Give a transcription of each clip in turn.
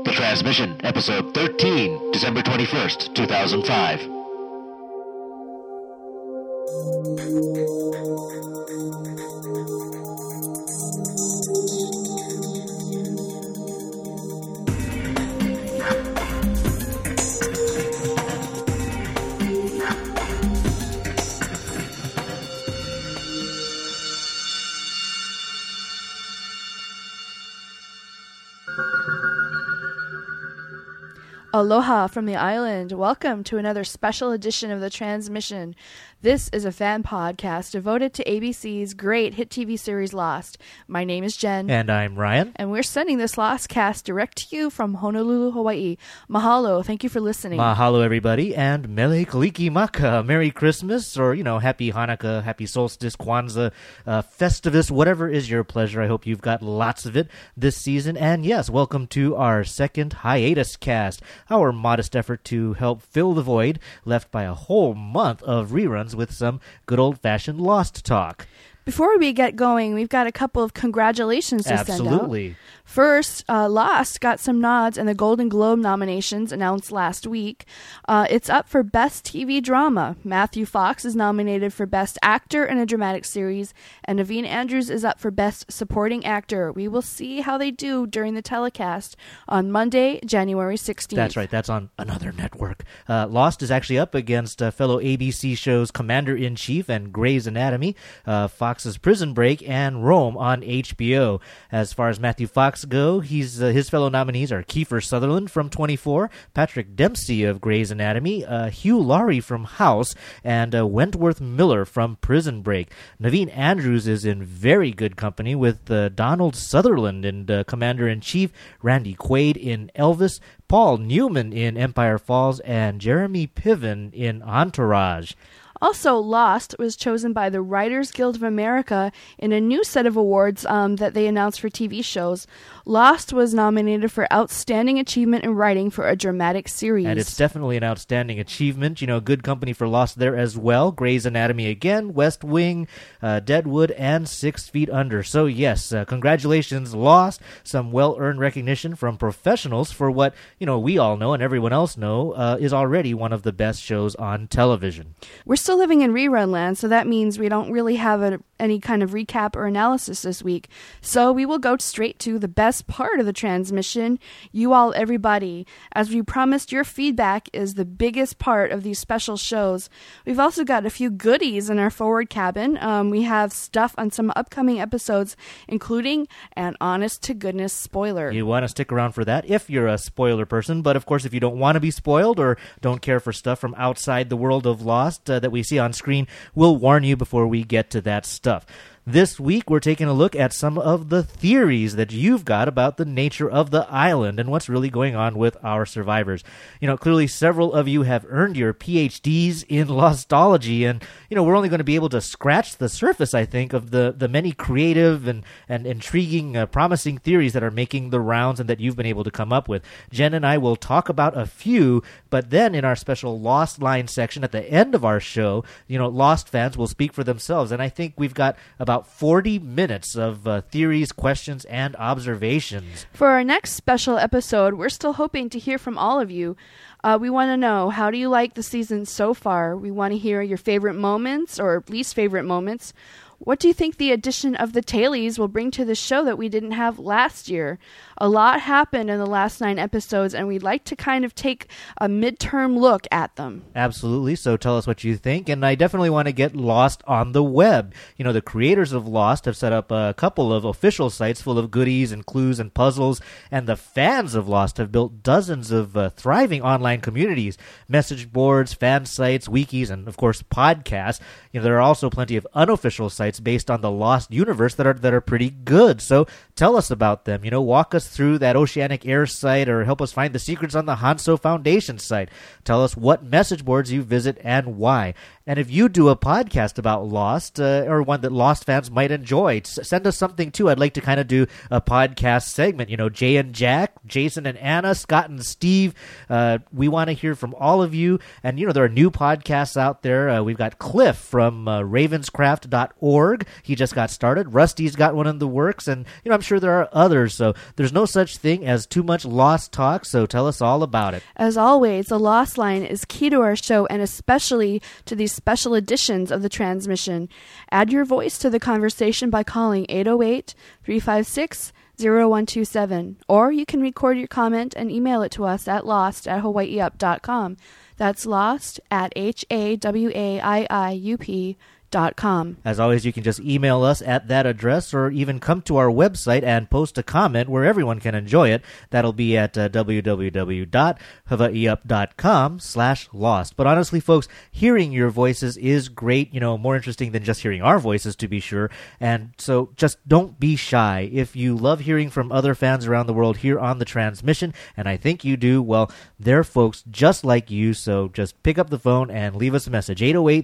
The Transmission, Episode 13, December 21st, 2005. Aloha from the island. Welcome to another special edition of The Transmission. This is a fan podcast devoted to ABC's great hit TV series Lost. My name is Jen. And I'm Ryan. And we're sending this Lost cast direct to you from Honolulu, Hawaii. Mahalo. Thank you for listening. Mahalo, everybody. And Mele Kaliki Maka. Merry Christmas, or, Happy Hanukkah, Happy Solstice, Kwanzaa, Festivus, whatever is your pleasure. I hope you've got lots of it this season. And yes, welcome to our second hiatus cast, our modest effort to help fill the void left by a whole month of reruns with some good old-fashioned Lost talk. Before we get going, we've got a couple of congratulations to send out. Absolutely. First, Lost got some nods in the Golden Globe nominations announced last week. It's up for Best TV Drama. Matthew Fox is nominated for Best Actor in a Dramatic Series, and Naveen Andrews is up for Best Supporting Actor. We will see how they do during the telecast on Monday, January 16th. That's right. That's on another network. Lost is actually up against fellow ABC shows Commander-in-Chief and Grey's Anatomy, Fox's Prison Break, and Rome on HBO. As far as Matthew Fox go, his fellow nominees are Kiefer Sutherland from 24, Patrick Dempsey of Grey's Anatomy, Hugh Laurie from House, and Wentworth Miller from Prison Break. Naveen Andrews is in very good company with Donald Sutherland in Commander-in-Chief, Randy Quaid in Elvis, Paul Newman in Empire Falls, and Jeremy Piven in Entourage. Also, Lost was chosen by the Writers Guild of America in a new set of awards that they announced for TV shows. Lost was nominated for Outstanding Achievement in Writing for a Dramatic Series. And it's definitely an outstanding achievement. Good company for Lost there as well. Grey's Anatomy again, West Wing, Deadwood, and 6 Feet Under. So yes, congratulations, Lost. Some well-earned recognition from professionals for what, we all know and everyone else know is already one of the best shows on television. We're still living in rerun land, so that means we don't really have any kind of recap or analysis this week. So we will go straight to the best part of the transmission, you all, everybody. As we promised, your feedback is the biggest part of these special shows. We've also got a few goodies in our forward cabin. We have stuff on some upcoming episodes, including an honest-to-goodness spoiler. You want to stick around for that if you're a spoiler person, but of course if you don't want to be spoiled or don't care for stuff from outside the world of Lost that we see on screen, we'll warn you before we get to that stuff. This week, we're taking a look at some of the theories that you've got about the nature of the island and what's really going on with our survivors. Clearly several of you have earned your PhDs in Lostology, and, we're only going to be able to scratch the surface, I think, of the many creative and intriguing, promising theories that are making the rounds and that you've been able to come up with. Jen and I will talk about a few, but then in our special Lost Line section at the end of our show, Lost fans will speak for themselves, and I think we've got about 40 minutes of theories, questions, and observations. For our next special episode, we're still hoping to hear from all of you. We want to know, how do you like the season so far? We want to hear your favorite moments or least favorite moments. What do you think the addition of the tailies will bring to the show that we didn't have last year? A lot happened in the last 9 episodes, and we'd like to kind of take a midterm look at them. Absolutely, so tell us what you think, and I definitely want to get Lost on the web. The creators of Lost have set up a couple of official sites full of goodies and clues and puzzles, and the fans of Lost have built dozens of thriving online communities, message boards, fan sites, wikis, and of course podcasts. There are also plenty of unofficial sites based on the Lost universe that are pretty good, so tell us about them. Walk us through that Oceanic Air site or help us find the secrets on the Hanso Foundation site. Tell us what message boards you visit and why. And if you do a podcast about Lost, or one that Lost fans might enjoy, send us something too. I'd like to kind of do a podcast segment. Jay and Jack, Jason and Anna, Scott and Steve. We want to hear from all of you. And, there are new podcasts out there. We've got Cliff from ravenscraft.org. He just got started. Rusty's got one in the works. And, I'm sure there are others. So there's no such thing as too much Lost talk. So tell us all about it. As always, the Lost Line is key to our show and especially to these special editions of the transmission. Add your voice to the conversation by calling 808-356-0127, or you can record your comment and email it to us at lost@hawaiiup.com. That's lost@hawaiiup.com. As always, you can just email us at that address or even come to our website and post a comment where everyone can enjoy it. That'll be at www.hawaiiup.com/lost. But honestly, folks, hearing your voices is great, more interesting than just hearing our voices, to be sure. And so just don't be shy. If you love hearing from other fans around the world here on the transmission, and I think you do, well, they're folks just like you. So just pick up the phone and leave us a message,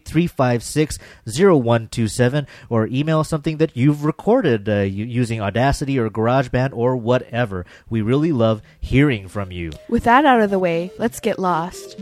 808-356-0127, or email something that you've recorded using Audacity or GarageBand or whatever. We really love hearing from you. With that out of the way, let's get lost.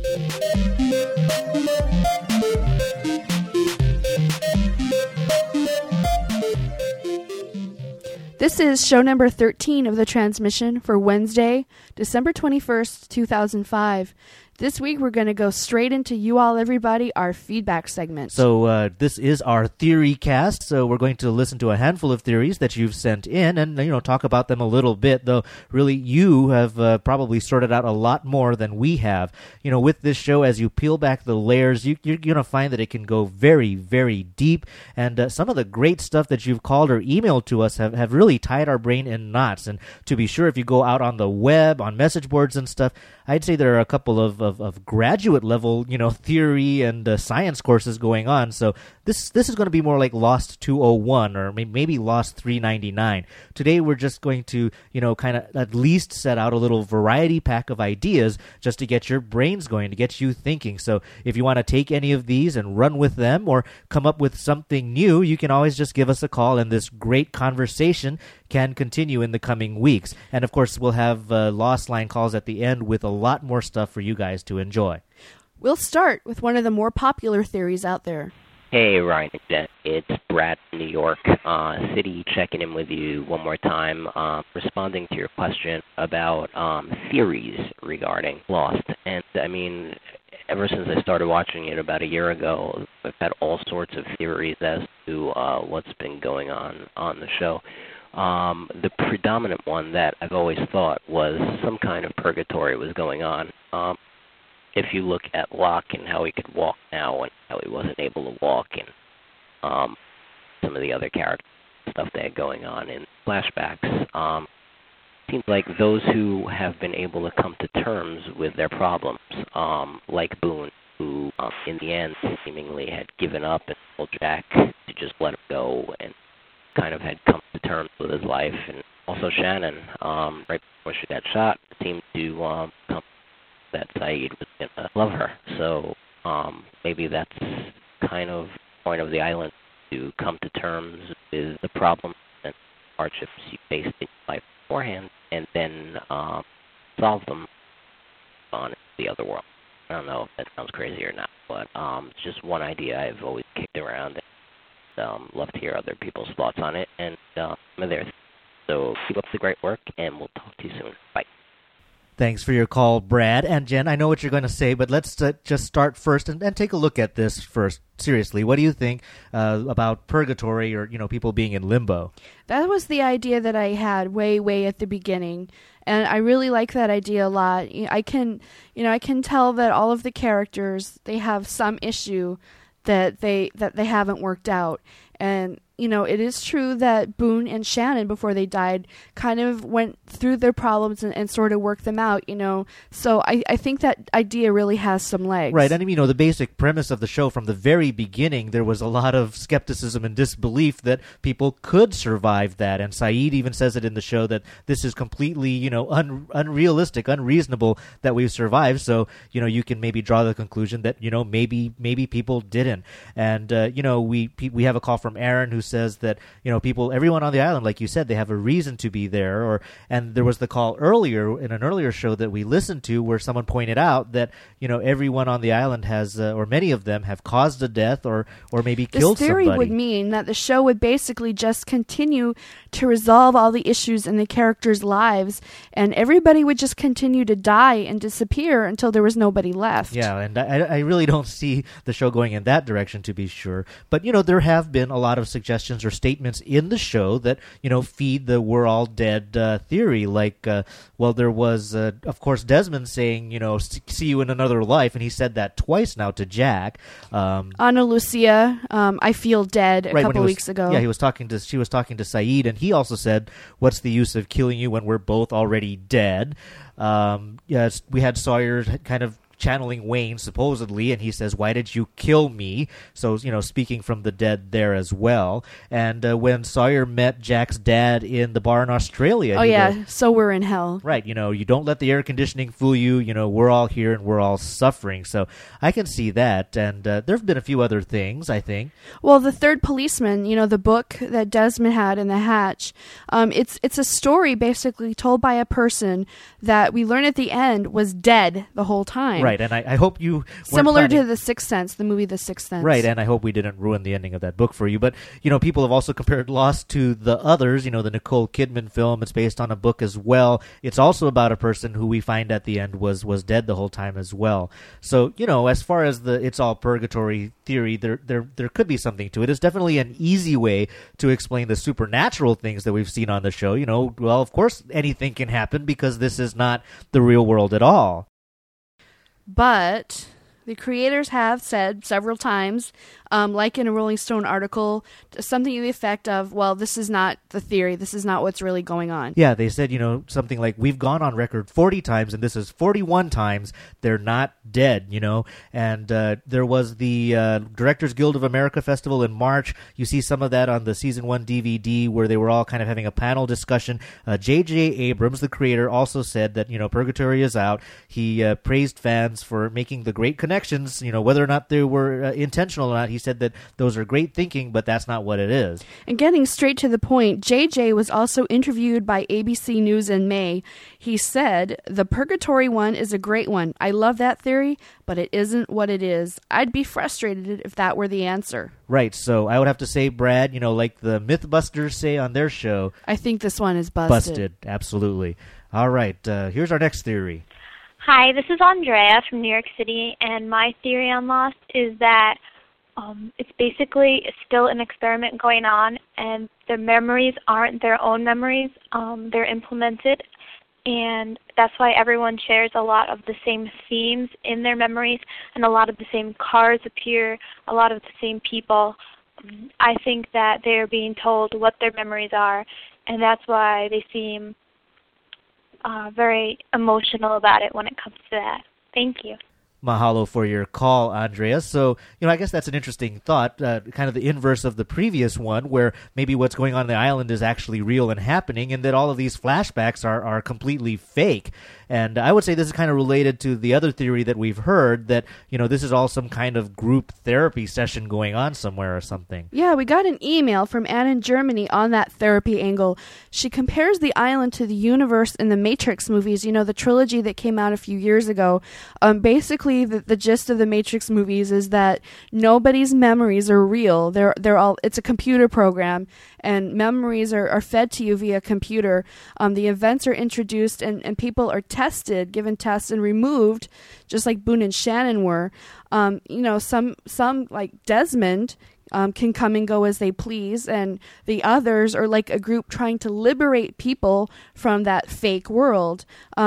This is show number 13 of the transmission for Wednesday, December 21st, 2005. This week, we're going to go straight into You All Everybody, our feedback segment. So this is our theory cast. So we're going to listen to a handful of theories that you've sent in and, talk about them a little bit. Though, really, you have probably sorted out a lot more than we have. With this show, as you peel back the layers, you're going to find that it can go very, very deep. And some of the great stuff that you've called or emailed to us have really tied our brain in knots. And to be sure, if you go out on the web, on message boards and stuff, I'd say there are a couple of graduate level, theory and science courses going on. So this is going to be more like Lost 201 or maybe Lost 399. Today we're just going to, kind of at least set out a little variety pack of ideas just to get your brains going, to get you thinking. So if you want to take any of these and run with them or come up with something new, you can always just give us a call, and this great conversation can continue in the coming weeks. And of course, we'll have Lost Line calls at the end with a lot more stuff for you guys to enjoy. We'll start with one of the more popular theories out there. Hey, Ryan and Jen. It's Brad from New York City checking in with you one more time, responding to your question about theories regarding Lost. And, ever since I started watching it about a year ago, I've had all sorts of theories as to what's been going on the show. The predominant one that I've always thought was some kind of purgatory was going on. If you look at Locke and how he could walk now and how he wasn't able to walk, and some of the other character stuff they had going on in flashbacks, seems like those who have been able to come to terms with their problems, like Boone, who in the end seemingly had given up and told Jack to just let him go and kind of had come to terms with his life. And also Shannon, right before she got shot, seemed to come that Saeed was going to love her. So maybe that's kind of the point of the island, to come to terms with the problems and hardships you faced in life beforehand, and then solve them on the other world. I don't know if that sounds crazy or not, but it's just one idea I've always kicked around, and love to hear other people's thoughts on it, and I'm there. So keep up the great work, and we'll talk to you soon. Bye. Thanks for your call, Brad. And Jen, I know what you're going to say, but let's just start first and take a look at this first. Seriously, what do you think about purgatory, or people being in limbo? That was the idea that I had way at the beginning, and I really like that idea a lot. I can tell that all of the characters, they have some issue that they haven't worked out, and it is true that Boone and Shannon, before they died, kind of went through their problems and sort of worked them out, So I think that idea really has some legs. Right, and the basic premise of the show from the very beginning, there was a lot of skepticism and disbelief that people could survive that. And Sayid even says it in the show that this is completely, unrealistic, unreasonable that we've survived. So, you can maybe draw the conclusion that, maybe people didn't. And, we have a call from Aaron who says that, everyone on the island, like you said, they have a reason to be there. And there was the call earlier in an earlier show that we listened to where someone pointed out that, everyone on the island has, or many of them have caused a death or maybe killed somebody. This theory would mean that the show would basically just continue to resolve all the issues in the characters' lives, and everybody would just continue to die and disappear until there was nobody left. Yeah, and I really don't see the show going in that direction, to be sure. But, there have been a lot of suggestions or statements in the show that, feed the we're all dead theory. Like, there was, of course, Desmond saying, see you in another life, and he said that twice now to Jack. Ana Lucia, I feel dead a couple weeks ago. Yeah, she was talking to Sayid, and he also said, what's the use of killing you when we're both already dead? Yes, we had Sawyer kind of channeling Wayne, supposedly, and he says, why did you kill me? So, speaking from the dead there as well. And when Sawyer met Jack's dad in the bar in Australia... Oh, yeah, so we're in hell. Right, you don't let the air conditioning fool you, we're all here and we're all suffering. So I can see that, and there have been a few other things, I think. Well, The Third Policeman, the book that Desmond had in the hatch, it's a story basically told by a person that we learn at the end was dead the whole time. Right, and I hope you... Similar to The Sixth Sense, the movie The Sixth Sense. Right, and I hope we didn't ruin the ending of that book for you. But, people have also compared Lost to The Others, the Nicole Kidman film. It's based on a book as well. It's also about a person who we find at the end was dead the whole time as well. So, as far as the it's all purgatory theory, there could be something to it. It's definitely an easy way to explain the supernatural things that we've seen on the show. Well, of course, anything can happen because this is not the real world at all. But the creators have said several times, like in a Rolling Stone article, something to the effect of, well, this is not the theory. This is not what's really going on. Yeah, they said, something like, we've gone on record 40 times, and this is 41 times. They're not dead, And there was the Directors Guild of America Festival in March. You see some of that on the Season 1 DVD where they were all kind of having a panel discussion. J.J. Abrams, the creator, also said that, Purgatory is out. He praised fans for making the great connections, whether or not they were intentional or not. He said that those are great thinking, but that's not what it is. And getting straight to the point, JJ was also interviewed by ABC News in May. He said, the Purgatory one is a great one. I love that theory, but it isn't what it is. I'd be frustrated if that were the answer. Right, so I would have to say, Brad, like the Mythbusters say on their show, I think this one is busted. Busted, absolutely. All right, here's our next theory. Hi, this is Andrea from New York City, and my theory on Lost is that it's basically still an experiment going on, and their memories aren't their own memories. They're implemented, and that's why everyone shares a lot of the same themes in their memories, and a lot of the same cars appear, a lot of the same people. I think that they're being told what their memories are, and that's why they seem very emotional about it when it comes to that. Thank you. Mahalo for your call, Andrea. So, I guess that's an interesting thought, kind of the inverse of the previous one, where maybe what's going on the island is actually real and happening, and that all of these flashbacks are completely fake. And I would say this is kind of related to the other theory that we've heard, that, this is all some kind of group therapy session going on somewhere or something. Yeah, we got an email from Anne in Germany on that therapy angle. She compares the island to the universe in the Matrix movies, the trilogy that came out a few years ago. Basically, the gist of the Matrix movies is that nobody's memories are real. It's a computer program, and memories are fed to you via computer. The events are introduced, and people are tested, given tests, and removed, just like Boone and Shannon were. Some like Desmond can come and go as they please, and the others are like a group trying to liberate people from that fake world.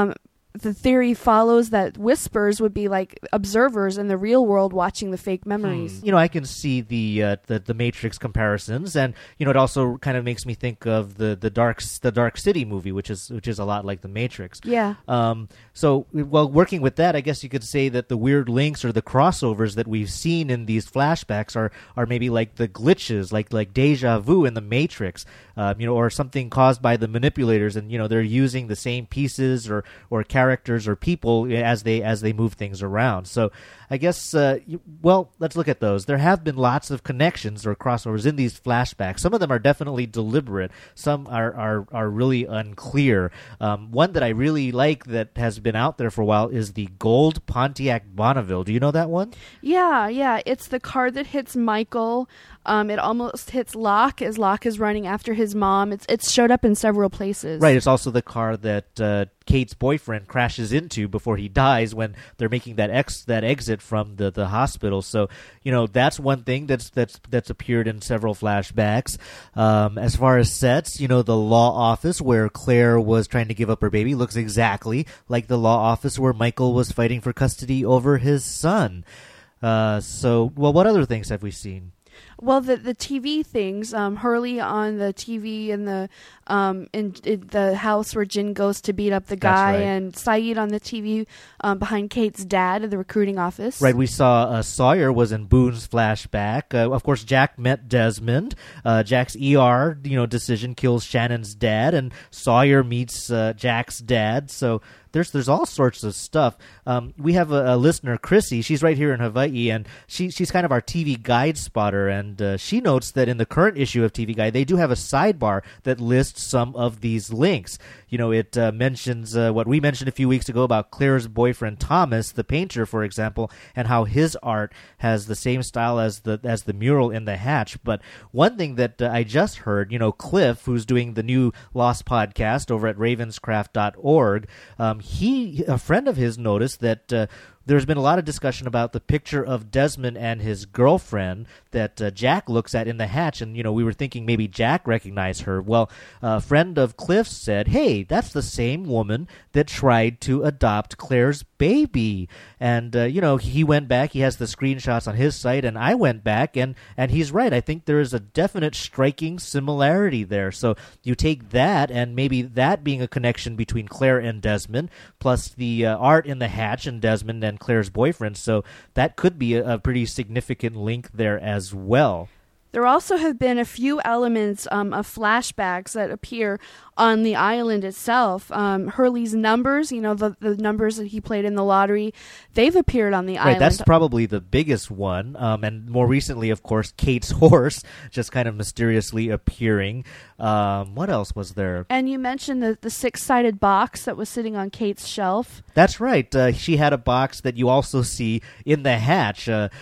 the theory follows that whispers would be like observers in the real world watching the fake memories. I can see the Matrix comparisons, and it also kind of makes me think of the Dark City movie, which is a lot like the Matrix. Yeah. So working with that, I guess you could say that the weird links or the crossovers that we've seen in these flashbacks are maybe like the glitches, like deja vu in the Matrix, or something caused by the manipulators, and they're using the same pieces or characters or people as they move things around. So I guess let's look at those. There have been lots of connections or crossovers in these flashbacks. Some of them are definitely deliberate. Some are really unclear. One that I really like that has been out there for a while is the gold Pontiac Bonneville. Do you know that one? Yeah. It's the car that hits Michael. It almost hits Locke as Locke is running after his mom. It's showed up in several places. Right. It's also the car that Kate's boyfriend crashes into before he dies when they're making that exit from the hospital. So that's one thing that's appeared in several flashbacks. As far as sets, the law office where Claire was trying to give up her baby looks exactly like the law office where Michael was fighting for custody over his son. What other things have we seen? Well, the TV things, Hurley on the TV in the house where Jin goes to beat up the guy, right. And Saeed on the TV behind Kate's dad at the recruiting office. Right, we saw Sawyer was in Boone's flashback. Of course, Jack met Desmond. Jack's ER, decision kills Shannon's dad, and Sawyer meets Jack's dad. So there's all sorts of stuff. We have a listener, Chrissy. She's right here in Hawaii, and she's kind of our TV Guide spotter, and she notes that in the current issue of TV Guide, they do have a sidebar that lists some of these links. It mentions what we mentioned a few weeks ago about Claire's boyfriend Thomas, the painter, for example, and how his art has the same style as the mural in the hatch. But one thing that I just heard, Cliff, who's doing the new Lost podcast over at ravenscraft.org, a friend of his noticed that there's been a lot of discussion about the picture of Desmond and his girlfriend that Jack looks at in the hatch, and we were thinking maybe Jack recognized her. Well, a friend of Cliff's said, hey, that's the same woman that tried to adopt Claire's baby. And he went back, he has the screenshots on his site, and I went back, and he's right. I think there is a definite striking similarity there. So you take that, and maybe that being a connection between Claire and Desmond, plus the art in the hatch and Desmond and Claire's boyfriend, so that could be a pretty significant link there as well. There also have been a few elements of flashbacks that appear on the island itself. Hurley's numbers, the numbers that he played in the lottery, they've appeared on the island. Right, that's probably the biggest one. And more recently, of course, Kate's horse just kind of mysteriously appearing. What else was there? And you mentioned the six-sided box that was sitting on Kate's shelf. That's right. She had a box that you also see in the hatch, but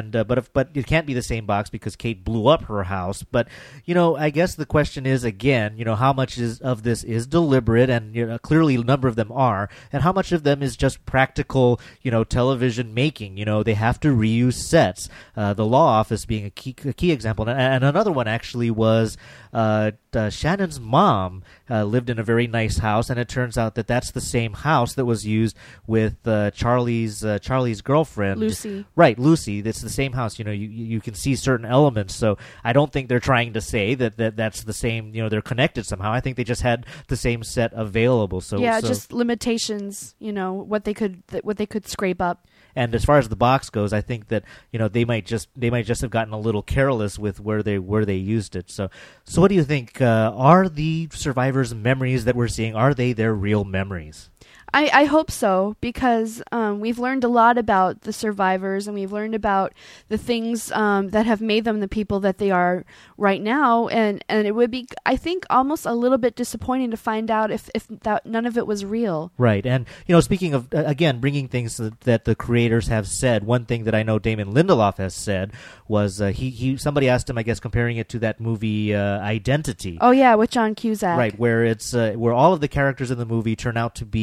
it can't be the same box because Kate blew up her house. But I guess the question is again, how much of this is deliberate, and clearly a number of them are, and how much of them is just practical, television making. They have to reuse sets. The law office being a key example, and another one actually was Shannon's mom lived in a very nice house, and it turns out that that's the same house that was used with Charlie's girlfriend, Lucy. Right, Lucy. That's the same house. You can see certain elements. So I don't think they're trying to say that's the same. They're connected somehow. I think they just had the same set available. So just limitations. What they could scrape up. And as far as the box goes, I think that they might just have gotten a little careless with where they used it. So what do you think? Are the survivors' memories that we're seeing, are they their real memories? I hope so, because we've learned a lot about the survivors, and we've learned about the things that have made them the people that they are right now, and it would be, I think, almost a little bit disappointing to find out if that none of it was real. Right, and speaking of, again, bringing things that the creators have said, one thing that I know Damon Lindelof has said was somebody asked him, I guess, comparing it to that movie Identity. Oh yeah, with John Cusack. Right, where it's where all of the characters in the movie turn out to be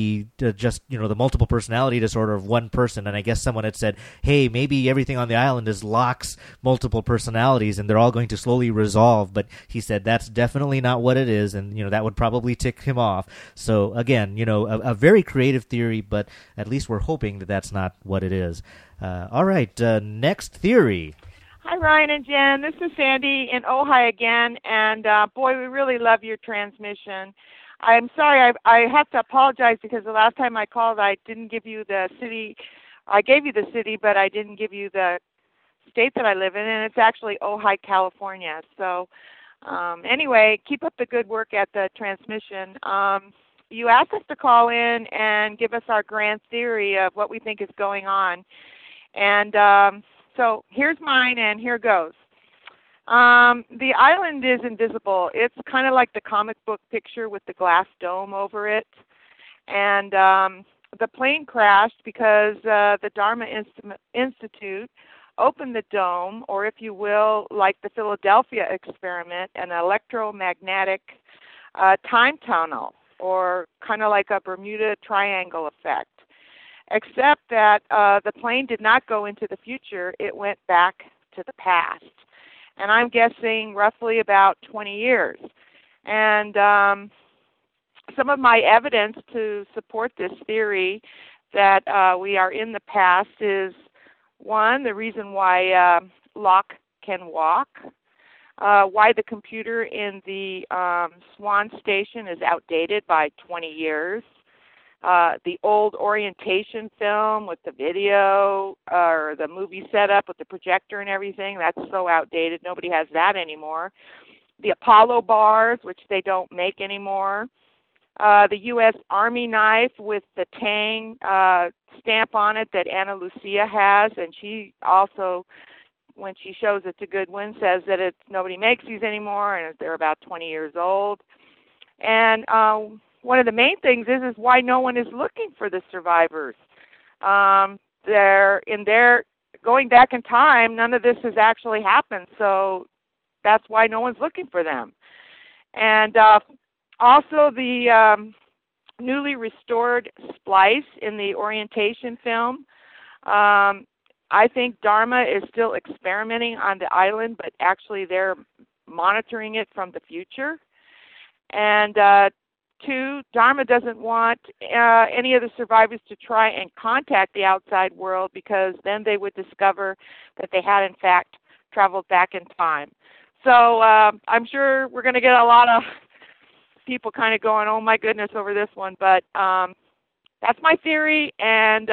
just, the multiple personality disorder of one person. And I guess someone had said, hey, maybe everything on the island is Locke's multiple personalities and they're all going to slowly resolve. But he said that's definitely not what it is. And, that would probably tick him off. So again, a very creative theory, but at least we're hoping that that's not what it is. All right. Next theory. Hi, Ryan and Jen. This is Sandy in Ojai again. And boy, we really love your transmission. I'm sorry, I have to apologize because the last time I called, I didn't give you the city. I gave you the city, but I didn't give you the state that I live in, and it's actually Ojai, California. So anyway, keep up the good work at the transmission. You asked us to call in and give us our grand theory of what we think is going on. And so here's mine, and here goes. The island is invisible. It's kind of like the comic book picture with the glass dome over it. And the plane crashed because the Dharma Institute opened the dome, or if you will, like the Philadelphia experiment, an electromagnetic time tunnel, or kind of like a Bermuda Triangle effect. Except that the plane did not go into the future. It went back to the past. And I'm guessing roughly about 20 years. And some of my evidence to support this theory that we are in the past is, one, the reason why Locke can walk, why the computer in the Swan Station is outdated by 20 years, the old orientation film with the video or the movie setup with the projector and everything, that's so outdated. Nobody has that anymore. The Apollo bars, which they don't make anymore. The U.S. Army knife with the Tang stamp on it that Ana Lucia has, and she also, when she shows it to Goodwin, says that nobody makes these anymore and they're about 20 years old. And one of the main things is why no one is looking for the survivors. They're going back in time, none of this has actually happened, so that's why no one's looking for them. And also the newly restored splice in the orientation film. I think Dharma is still experimenting on the island, but actually they're monitoring it from the future. And two, Dharma doesn't want any of the survivors to try and contact the outside world because then they would discover that they had, in fact, traveled back in time. So I'm sure we're going to get a lot of people kind of going, oh, my goodness, over this one. But that's my theory, and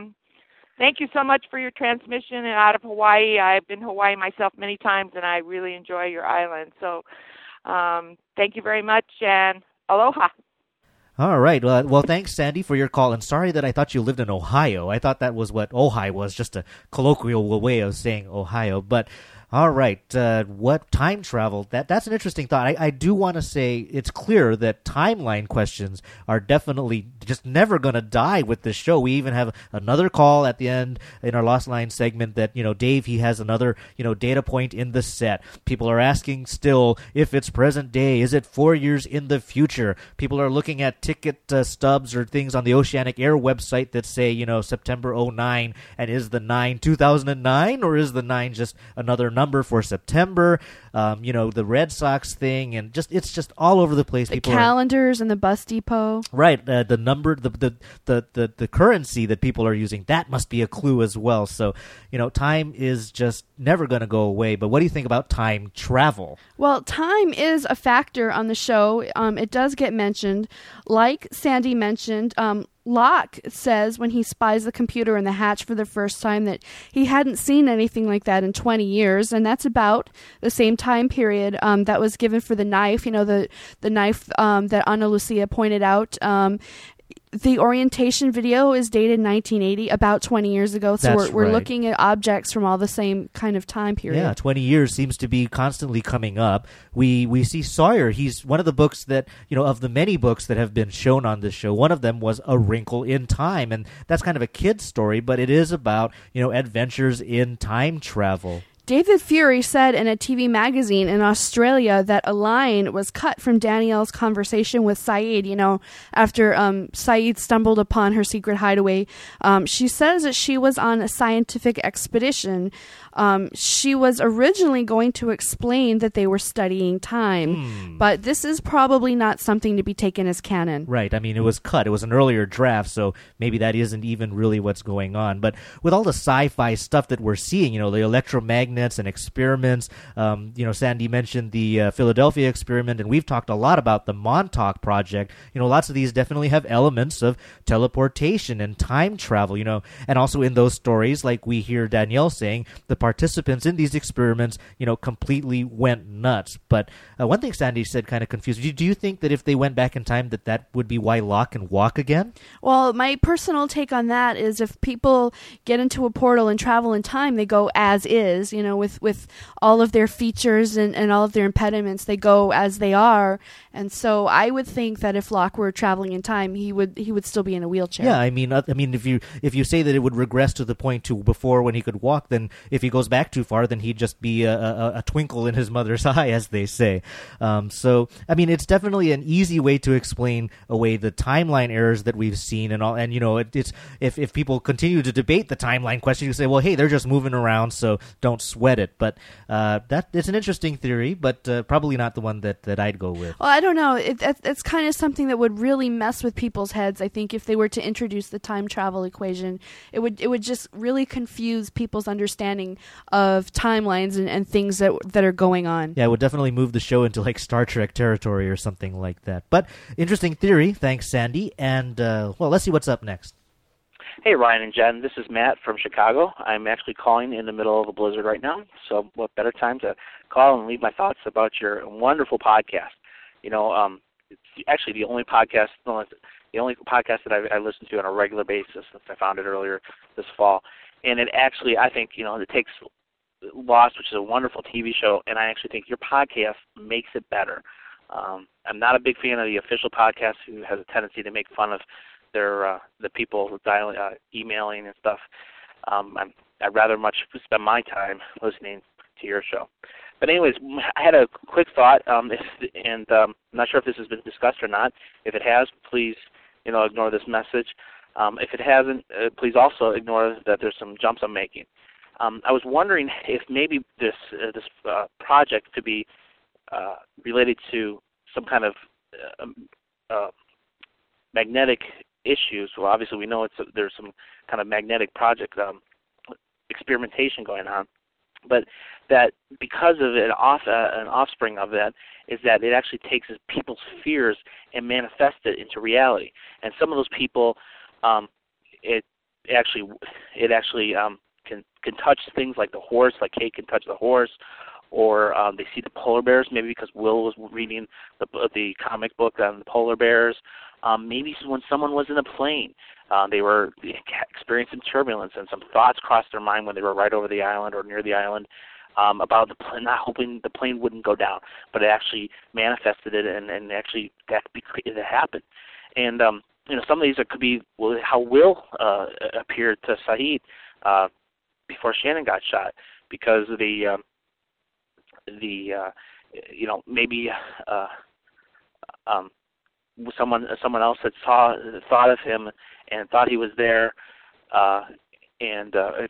thank you so much for your transmission. And out of Hawaii, I've been to Hawaii myself many times, and I really enjoy your island. So thank you very much, and aloha. All right. Well, thanks, Sandy, for your call. And sorry that I thought you lived in Ohio. I thought that was what Ojai was, just a colloquial way of saying Ohio. But all right, what time travel? That's an interesting thought. I do want to say it's clear that timeline questions are definitely just never going to die with this show. We even have another call at the end in our Lost Line segment that, Dave, he has another, data point in the set. People are asking still if it's present day. Is it 4 years in the future? People are looking at ticket stubs or things on the Oceanic Air website that say, September 09, and is the 9 2009, or is the 9 just another number for September? The Red Sox thing, and it's just all over the place. The calendars and the bus depot. Right. The number, the currency that people are using, that must be a clue as well. So, time is just never going to go away. But what do you think about time travel? Well, time is a factor on the show. It does get mentioned. Like Sandy mentioned, Locke says when he spies the computer in the hatch for the first time that he hadn't seen anything like that in 20 years, and that's about the same time period that was given for the knife, the knife that Ana Lucia pointed out. The orientation video is dated 1980, about 20 years ago. So we're looking at objects from all the same kind of time period. Yeah, 20 years seems to be constantly coming up. We see Sawyer. He's one of the books that, of the many books that have been shown on this show, one of them was A Wrinkle in Time. And that's kind of a kid's story, but it is about, adventures in time travel. David Fury said in a TV magazine in Australia that a line was cut from Danielle's conversation with Sayid, after Sayid stumbled upon her secret hideaway. She says that she was on a scientific expedition. She was originally going to explain that they were studying time, but this is probably not something to be taken as canon. Right. I mean, it was cut. It was an earlier draft, so maybe that isn't even really what's going on. But with all the sci-fi stuff that we're seeing, the electromagnets and experiments, Sandy mentioned the Philadelphia experiment, and we've talked a lot about the Montauk Project. Lots of these definitely have elements of teleportation and time travel, and also in those stories, like we hear Danielle saying, the participants in these experiments, completely went nuts. But one thing Sandy said kind of confused me. Do you think that if they went back in time that would be why Locke can walk again? Well, my personal take on that is if people get into a portal and travel in time, they go as is, with all of their features and all of their impediments, they go as they are. And so I would think that if Locke were traveling in time, he would still be in a wheelchair. Yeah, I mean, if you say that it would regress to the point to before when he could walk, then if he goes back too far, then he'd just be a twinkle in his mother's eye, as they say. So, I mean, it's definitely an easy way to explain away the timeline errors that we've seen and all. And it's if people continue to debate the timeline question, you say, well, hey, they're just moving around, so don't sweat it. But that it's an interesting theory, but probably not the one that I'd go with. Well, I don't know. It's kind of something that would really mess with people's heads. I think if they were to introduce the time travel equation, it would just really confuse people's understanding of timelines and things that are going on. Yeah, it would definitely move the show into like Star Trek territory or something like that. But interesting theory. Thanks, Sandy. And let's see what's up next. Hey, Ryan and Jen. This is Matt from Chicago. I'm actually calling in the middle of a blizzard right now, so what better time to call and leave my thoughts about your wonderful podcast. It's actually the only podcast that I listen to on a regular basis since I found it earlier this fall. And it actually, I think, it takes Lost, which is a wonderful TV show, and I actually think your podcast makes it better. I'm not a big fan of the official podcast who has a tendency to make fun of the people emailing and stuff. I'd rather much spend my time listening to your show. But anyways, I had a quick thought, I'm not sure if this has been discussed or not. If it has, please, ignore this message. If it hasn't, please also ignore that there's some jumps I'm making. I was wondering if maybe this project could be related to some kind of magnetic issues. Well, obviously we know there's some kind of magnetic project experimentation going on, but that because of an offspring of that is that it actually takes people's fears and manifests it into reality. And some of those people, it actually can touch things like the horse, like Kate can touch the horse, or they see the polar bears, maybe because Will was reading the comic book on the polar bears. Maybe when someone was in a plane, they were experiencing turbulence, and some thoughts crossed their mind when they were right over the island or near the island about the plane, not hoping the plane wouldn't go down, but it actually manifested it, and actually that happened. And some of these could be how Will appeared to Sayid before Shannon got shot, because maybe someone else had thought of him and thought he was there, and it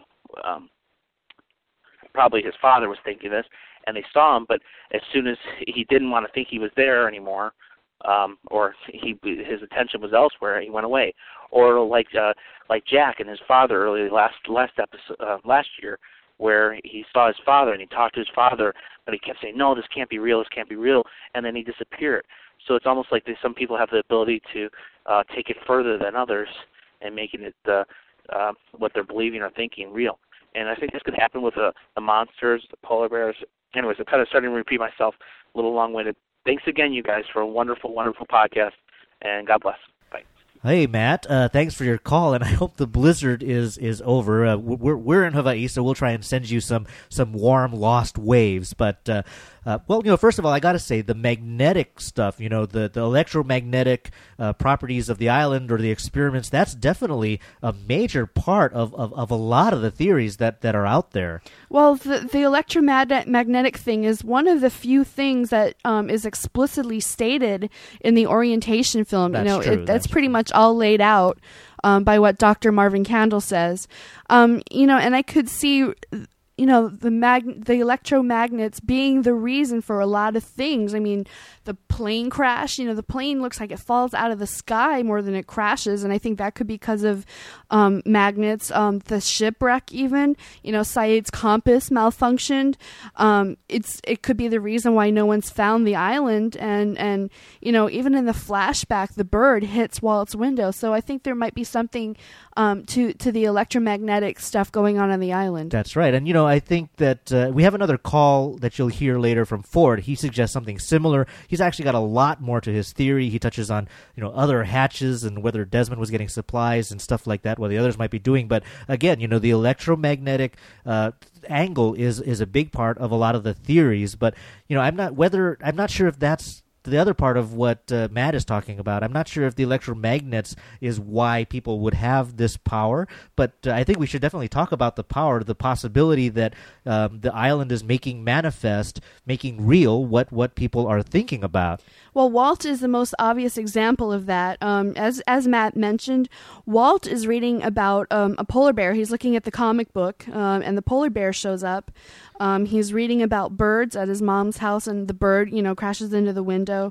probably his father was thinking this, and they saw him, but as soon as he didn't want to think he was there anymore, or his attention was elsewhere, he went away. Or like Jack and his father early last year, where he saw his father and he talked to his father, but he kept saying, "No, this can't be real. This can't be real," and then he disappeared. So it's almost like some people have the ability to take it further than others and making it what they're believing or thinking real. And I think this could happen with the monsters, the polar bears. Anyways, I'm kind of starting to repeat myself, a little long-winded. Thanks again, you guys, for a wonderful, wonderful podcast, and God bless. Bye. Hey, Matt, thanks for your call, and I hope the blizzard is over. We're in Hawaii, so we'll try and send you some warm Lost waves. But Well, first of all, I got to say the magnetic stuff, the electromagnetic properties of the island or the experiments, that's definitely a major part of a lot of the theories that are out there. Well, the electromagnetic thing is one of the few things that is explicitly stated in the orientation film. That's true. That's pretty much all laid out by what Dr. Marvin Candle says. And I could see the electromagnets being the reason for a lot of things. I mean, the plane crash, the plane looks like it falls out of the sky more than it crashes, and I think that could be because of magnets. The shipwreck even, Saeed's compass malfunctioned. It could be the reason why no one's found the island, and even in the flashback, the bird hits Walt's window. So I think there might be something to the electromagnetic stuff going on the island. That's right. And, I think that we have another call that you'll hear later from Ford. He suggests something similar. He's actually got a lot more to his theory. He touches on, other hatches and whether Desmond was getting supplies and stuff like that, what the others might be doing. But again, the electromagnetic angle is a big part of a lot of the theories. But, I'm not sure if that's the other part of what Matt is talking about. I'm not sure if the electromagnets is why people would have this power, but I think we should definitely talk about the power, the possibility that the island is making manifest, making real what people are thinking about. Well, Walt is the most obvious example of that. As Matt mentioned, Walt is reading about a polar bear. He's looking at the comic book, and the polar bear shows up. He's reading about birds at his mom's house, and the bird, crashes into the window.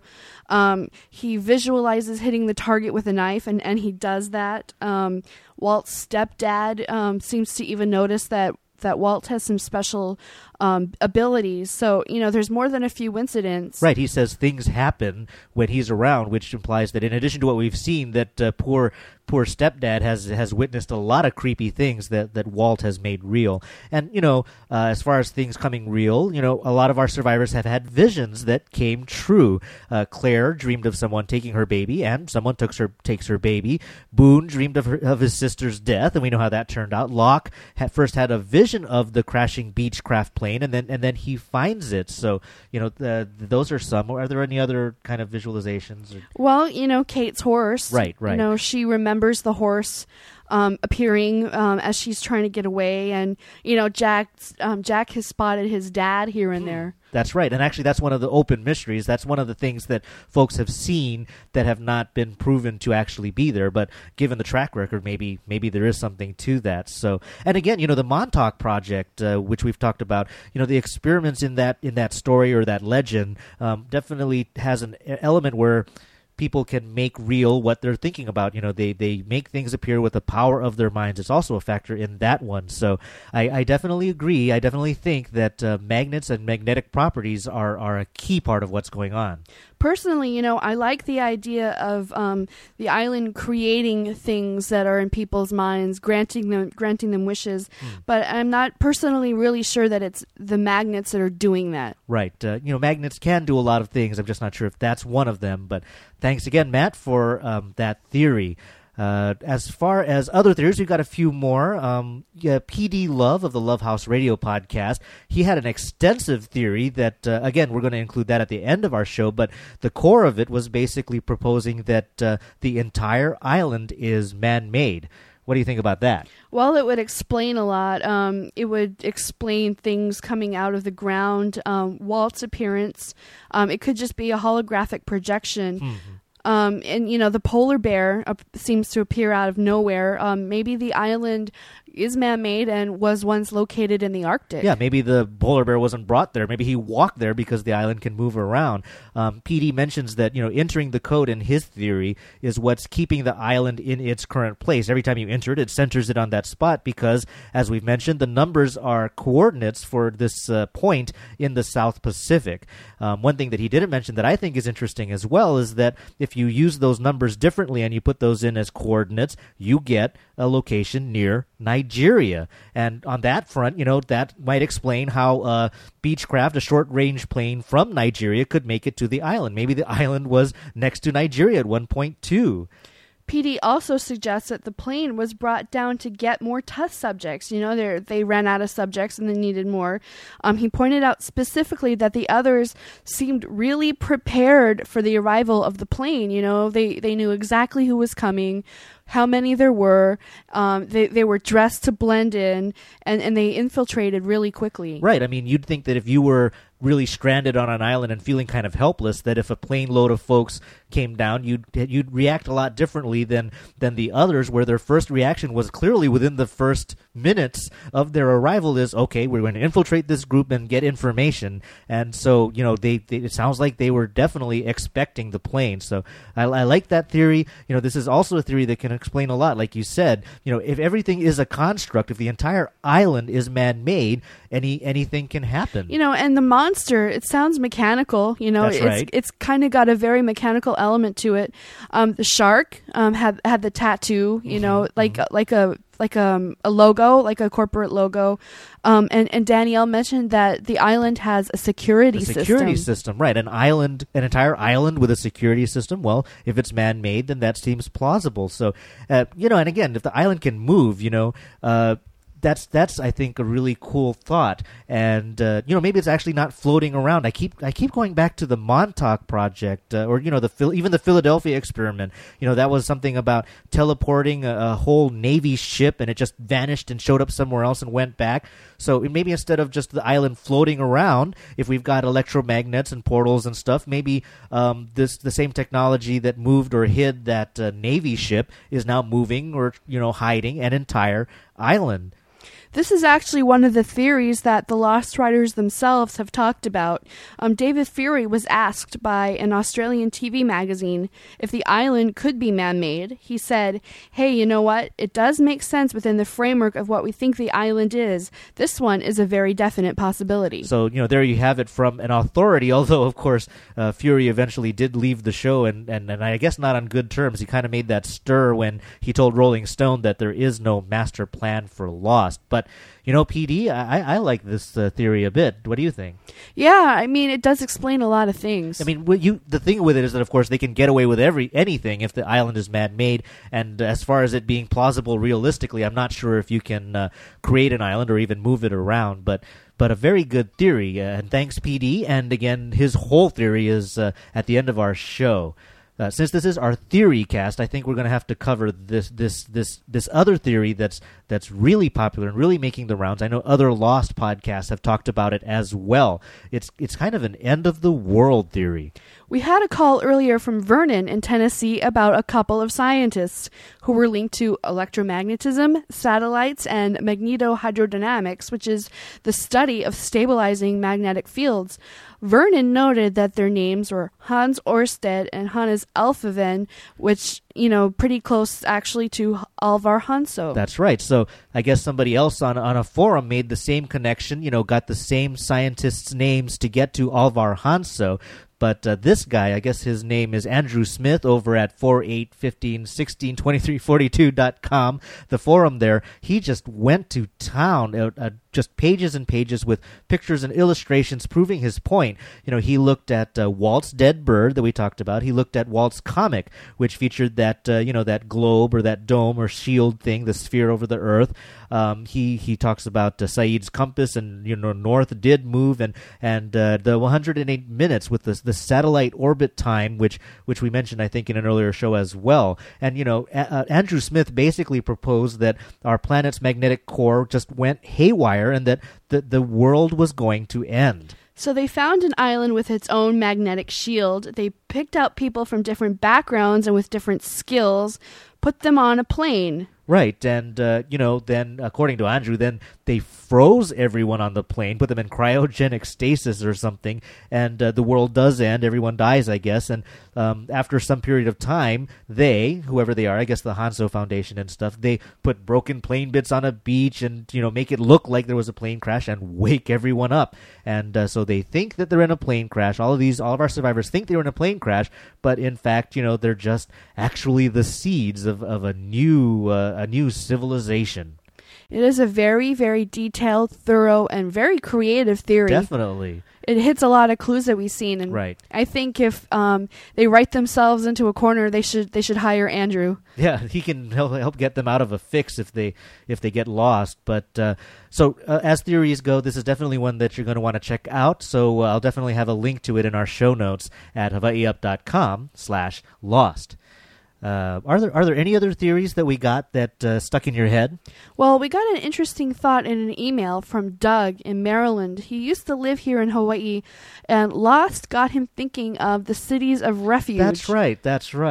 He visualizes hitting the target with a knife, and he does that. Walt's stepdad seems to even notice that Walt has some special abilities. So, there's more than a few incidents. Right. He says things happen when he's around, which implies that in addition to what we've seen, that poor stepdad has witnessed a lot of creepy things that Walt has made real. And, as far as things coming real, a lot of our survivors have had visions that came true. Claire dreamed of someone taking her baby, and someone takes her baby. Boone dreamed of his sister's death, and we know how that turned out. Locke first had a vision of the crashing Beechcraft plane, and then he finds it. So, those are some. Are there any other kind of visualizations? Well, Kate's horse. Right. She remembers the horse appearing as she's trying to get away, and Jack has spotted his dad here and there. That's right, and actually that's one of the open mysteries. That's one of the things that folks have seen that have not been proven to actually be there, but given the track record, maybe there is something to that. So, and again, the Montauk Project, which we've talked about, the experiments in that story or that legend definitely has an element where people can make real what they're thinking about. They make things appear with the power of their minds. It's also a factor in that one. So I definitely agree. I definitely think that magnets and magnetic properties are a key part of what's going on. Personally, I like the idea of the island creating things that are in people's minds, granting them wishes. But I'm not personally really sure that it's the magnets that are doing that. Right. Magnets can do a lot of things. I'm just not sure if that's one of them. But thanks again, Matt, for that theory. As far as other theories, we've got a few more. PD Love of the Love House Radio podcast, he had an extensive theory that, again, we're going to include that at the end of our show, but the core of it was basically proposing that the entire island is man-made. What do you think about that? Well, it would explain a lot. It would explain things coming out of the ground, Walt's appearance. It could just be a holographic projection. Mm-hmm. And, the polar bear seems to appear out of nowhere. Maybe the island is man-made and was once located in the Arctic. Yeah, maybe the polar bear wasn't brought there. Maybe he walked there because the island can move around. PD mentions that, entering the code in his theory is what's keeping the island in its current place. Every time you enter it, it centers it on that spot because, as we've mentioned, the numbers are coordinates for this point in the South Pacific. One thing that he didn't mention that I think is interesting as well is that if you use those numbers differently and you put those in as coordinates, you get a location near Nigeria. And on that front, that might explain how Beechcraft, a short-range plane from Nigeria, could make it to the island. Maybe the island was next to Nigeria at one point, too. PD also suggests that the plane was brought down to get more test subjects. They ran out of subjects and they needed more. He pointed out specifically that the others seemed really prepared for the arrival of the plane. They knew exactly who was coming, how many there were. They were dressed to blend in, and they infiltrated really quickly. Right. I mean, you'd think that if you were really stranded on an island and feeling kind of helpless, that if a plane load of folks came down, you'd react a lot differently than the others, where their first reaction was clearly within the first minutes of their arrival is, okay, we're going to infiltrate this group and get information. And so, it sounds like they were definitely expecting the plane. So I like that theory. This is also a theory that can explain a lot. Like you said, if everything is a construct, if the entire island is man-made, anything can happen. And the monster, it sounds mechanical. That's right. It's kind of got a very mechanical element to it. The shark had the tattoo, like a logo, like a corporate logo. And Danielle mentioned that the island has a security system, right? An entire island with a security system. Well, if it's man-made, then that seems plausible. So, and again, if the island can move, that's I think a really cool thought, and maybe it's actually not floating around. I keep going back to the Montauk project, or even the Philadelphia experiment. That was something about teleporting a whole Navy ship, and it just vanished and showed up somewhere else and went back. So maybe instead of just the island floating around, if we've got electromagnets and portals and stuff, maybe the same technology that moved or hid that Navy ship is now moving or hiding an entire island. This is actually one of the theories that the Lost writers themselves have talked about. David Fury was asked by an Australian TV magazine if the island could be man-made. He said, "Hey, you know what? It does make sense within the framework of what we think the island is. This one is a very definite possibility." So, there you have it from an authority, although, of course, Fury eventually did leave the show, and I guess not on good terms. He kind of made that stir when he told Rolling Stone that there is no master plan for Lost. But PD, I like this theory a bit. What do you think? Yeah, I mean, it does explain a lot of things. I mean, the thing with it is that, of course, they can get away with anything if the island is man-made. And as far as it being plausible realistically, I'm not sure if you can create an island or even move it around. But a very good theory. And thanks, PD. And again, his whole theory is at the end of our show. Since this is our theory cast, I think we're going to have to cover this other theory that's really popular and really making the rounds. I know other Lost podcasts have talked about it as well. It's kind of an end of the world theory. We had a call earlier from Vernon in Tennessee about a couple of scientists who were linked to electromagnetism, satellites, and magnetohydrodynamics, which is the study of stabilizing magnetic fields. Vernon noted that their names were Hans Ørsted and Hannes Alfvén, which, pretty close actually to Alvar Hanso. That's right. So I guess somebody else on a forum made the same connection, got the same scientists' names to get to Alvar Hanso. But this guy, I guess his name is Andrew Smith over at 4815162342.com, the forum there. He just went to town, just pages and pages with pictures and illustrations proving his point. He looked at Walt's Dead Bird that we talked about. He looked at Walt's comic, which featured that, that globe or that dome or shield thing, the sphere over the Earth. He talks about Said's compass, and north did move, and the 108 minutes with the satellite orbit time, which we mentioned I think in an earlier show as well. And Andrew Smith basically proposed that our planet's magnetic core just went haywire and that the world was going to end. So they found an island with its own magnetic shield. They picked out people from different backgrounds and with different skills, put them on a plane. Right, and, then, according to Andrew, then they froze everyone on the plane, put them in cryogenic stasis or something, and the world does end, everyone dies, I guess, and after some period of time, whoever they are, I guess the Hanso Foundation and stuff, they put broken plane bits on a beach and, make it look like there was a plane crash and wake everyone up. And so they think that they're in a plane crash. All of our survivors think they were in a plane crash, but in fact, they're just actually the seeds of a new civilization. It is a very, very detailed, thorough, and very creative theory. Definitely. It hits a lot of clues that we've seen, and right. I think if they write themselves into a corner, they should hire Andrew. Yeah, he can help get them out of a fix if they get lost. But so as theories go, this is definitely one that you're going to want to check out. So I'll definitely have a link to it in our show notes at hawaiiup.com/lost. Are there any other theories that we got that stuck in your head? Well, we got an interesting thought in an email from Doug in Maryland. He used to live here in Hawaii, and Lost got him thinking of the cities of refuge. That's right.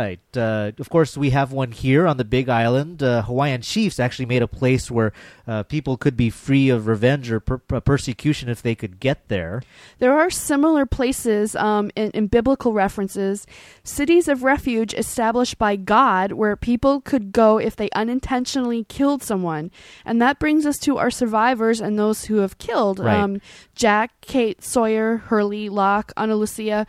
Of course, we have one here on the Big Island. Hawaiian chiefs actually made a place where people could be free of revenge or persecution if they could get there. There are similar places in biblical references, cities of refuge established by God where people could go if they unintentionally killed someone. And that brings us to our survivors and those who have killed. Right. Jack, Kate, Sawyer, Hurley, Locke, Ana Lucia,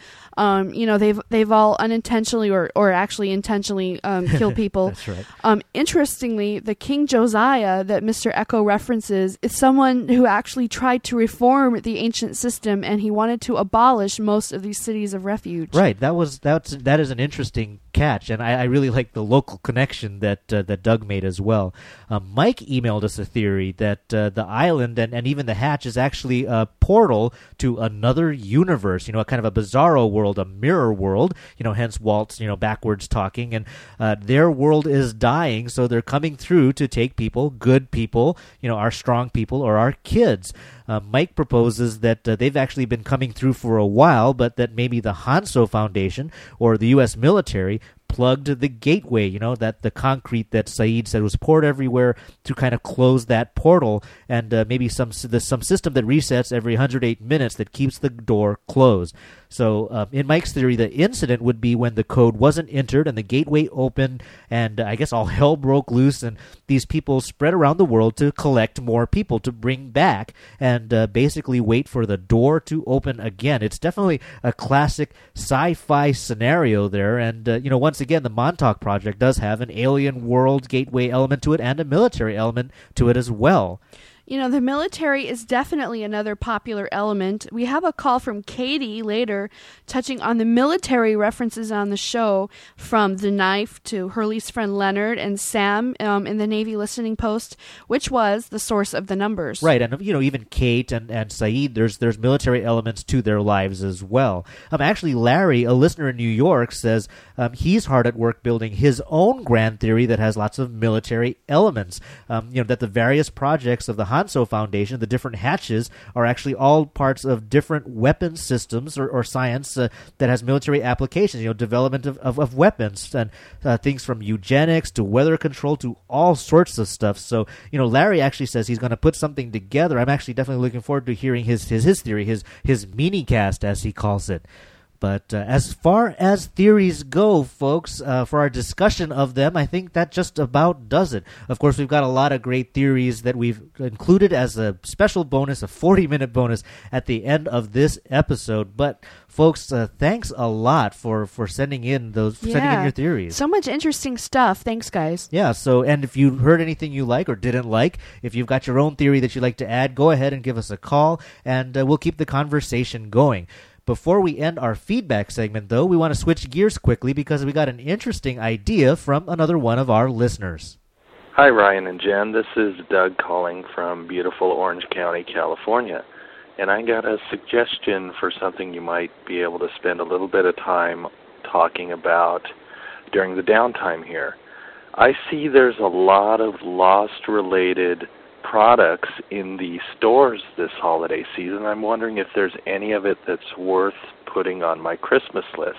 they've all unintentionally or actually intentionally killed people. That's right. Interestingly, the King Josiah that Mr. Echo references is someone who actually tried to reform the ancient system, and he wanted to abolish most of these cities of refuge. Right. That is an interesting catch, and I really like the local connection that Doug made as well. Mike emailed us a theory that the island and even the hatch is actually a portal to another universe, a kind of a bizarro world, a mirror world, hence Walt's, backwards talking, and their world is dying, so they're coming through to take people, good people, our strong people or our kids. Mike proposes that they've actually been coming through for a while, but that maybe the Hanso Foundation or the U.S. military plugged the gateway, that the concrete that Saeed said was poured everywhere to kind of close that portal, and maybe some system that resets every 108 minutes that keeps the door closed. So in Mike's theory, the incident would be when the code wasn't entered and the gateway opened, and I guess all hell broke loose, and these people spread around the world to collect more people to bring back and basically wait for the door to open again. It's definitely a classic sci-fi scenario there, and once again, the Montauk Project does have an alien world gateway element to it and a military element to it as well. The military is definitely another popular element. We have a call from Katie later touching on the military references on the show, from The Knife to Hurley's friend Leonard and Sam in the Navy listening post, which was the source of the numbers. Right, and even Kate and Saeed, there's military elements to their lives as well. Actually, Larry, a listener in New York, says he's hard at work building his own grand theory that has lots of military elements. That the various projects of the Hanso Foundation, the different hatches, are actually all parts of different weapon systems or science that has military applications, development of weapons and things from eugenics to weather control to all sorts of stuff. So, Larry actually says he's going to put something together. I'm actually definitely looking forward to hearing his theory, his mini-cast, as he calls it. But as far as theories go, folks, for our discussion of them, I think that just about does it. Of course, we've got a lot of great theories that we've included as a special bonus, a 40-minute bonus at the end of this episode. But folks, thanks a lot for sending in sending in your theories. So much interesting stuff. Thanks, guys. Yeah. So, and if you heard anything you like or didn't like, if you've got your own theory that you'd like to add, go ahead and give us a call, and we'll keep the conversation going. Before we end our feedback segment, though, we want to switch gears quickly because we got an interesting idea from another one of our listeners. Hi, Ryan and Jen. This is Doug calling from beautiful Orange County, California. And I got a suggestion for something you might be able to spend a little bit of time talking about during the downtime here. I see there's a lot of Lost-related products in the stores this holiday season. I'm wondering if there's any of it that's worth putting on my Christmas list.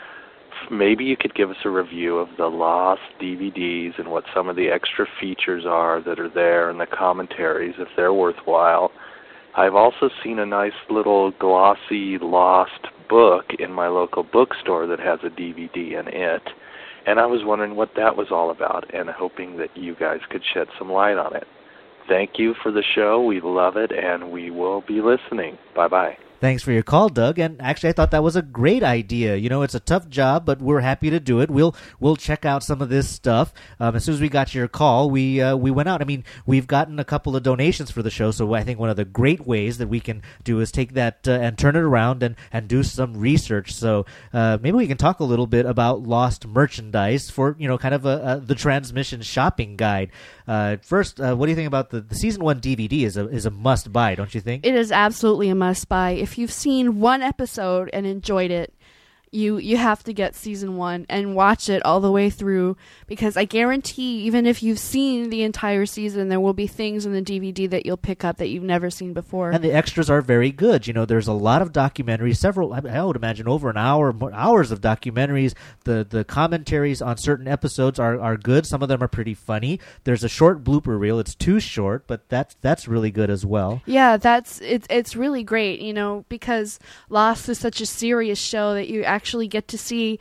Maybe you could give us a review of the Lost DVDs and what some of the extra features are that are there and the commentaries, if they're worthwhile. I've also seen a nice little glossy Lost book in my local bookstore that has a DVD in it, and I was wondering what that was all about and hoping that you guys could shed some light on it. Thank you for the show. We love it, and we will be listening. Bye-bye. Thanks for your call, Doug. And actually, I thought that was a great idea. You know, it's a tough job, but we're happy to do it. We'll check out some of this stuff. As soon as we got your call, we went out. I mean, we've gotten a couple of donations for the show, so I think one of the great ways that we can do is take that and turn it around and do some research. So maybe we can talk a little bit about lost merchandise for, you know, kind of the transmission shopping guide. First, what do you think about the season 1 DVD is a must buy, don't you think? It is absolutely a must buy. If you've seen one episode and enjoyed it, you have to get season 1 and watch it all the way through, because I guarantee even if you've seen the entire season, there will be things in the DVD that you'll pick up that you've never seen before. And the extras are very good. You know, there's a lot of documentaries, several, I would imagine over an hour, hours of documentaries. The commentaries on certain episodes are good. Some of them are pretty funny. There's a short blooper reel. It's too short, but that's really good as well. Yeah, it's really great, you know, because Lost is such a serious show that you actually get to see,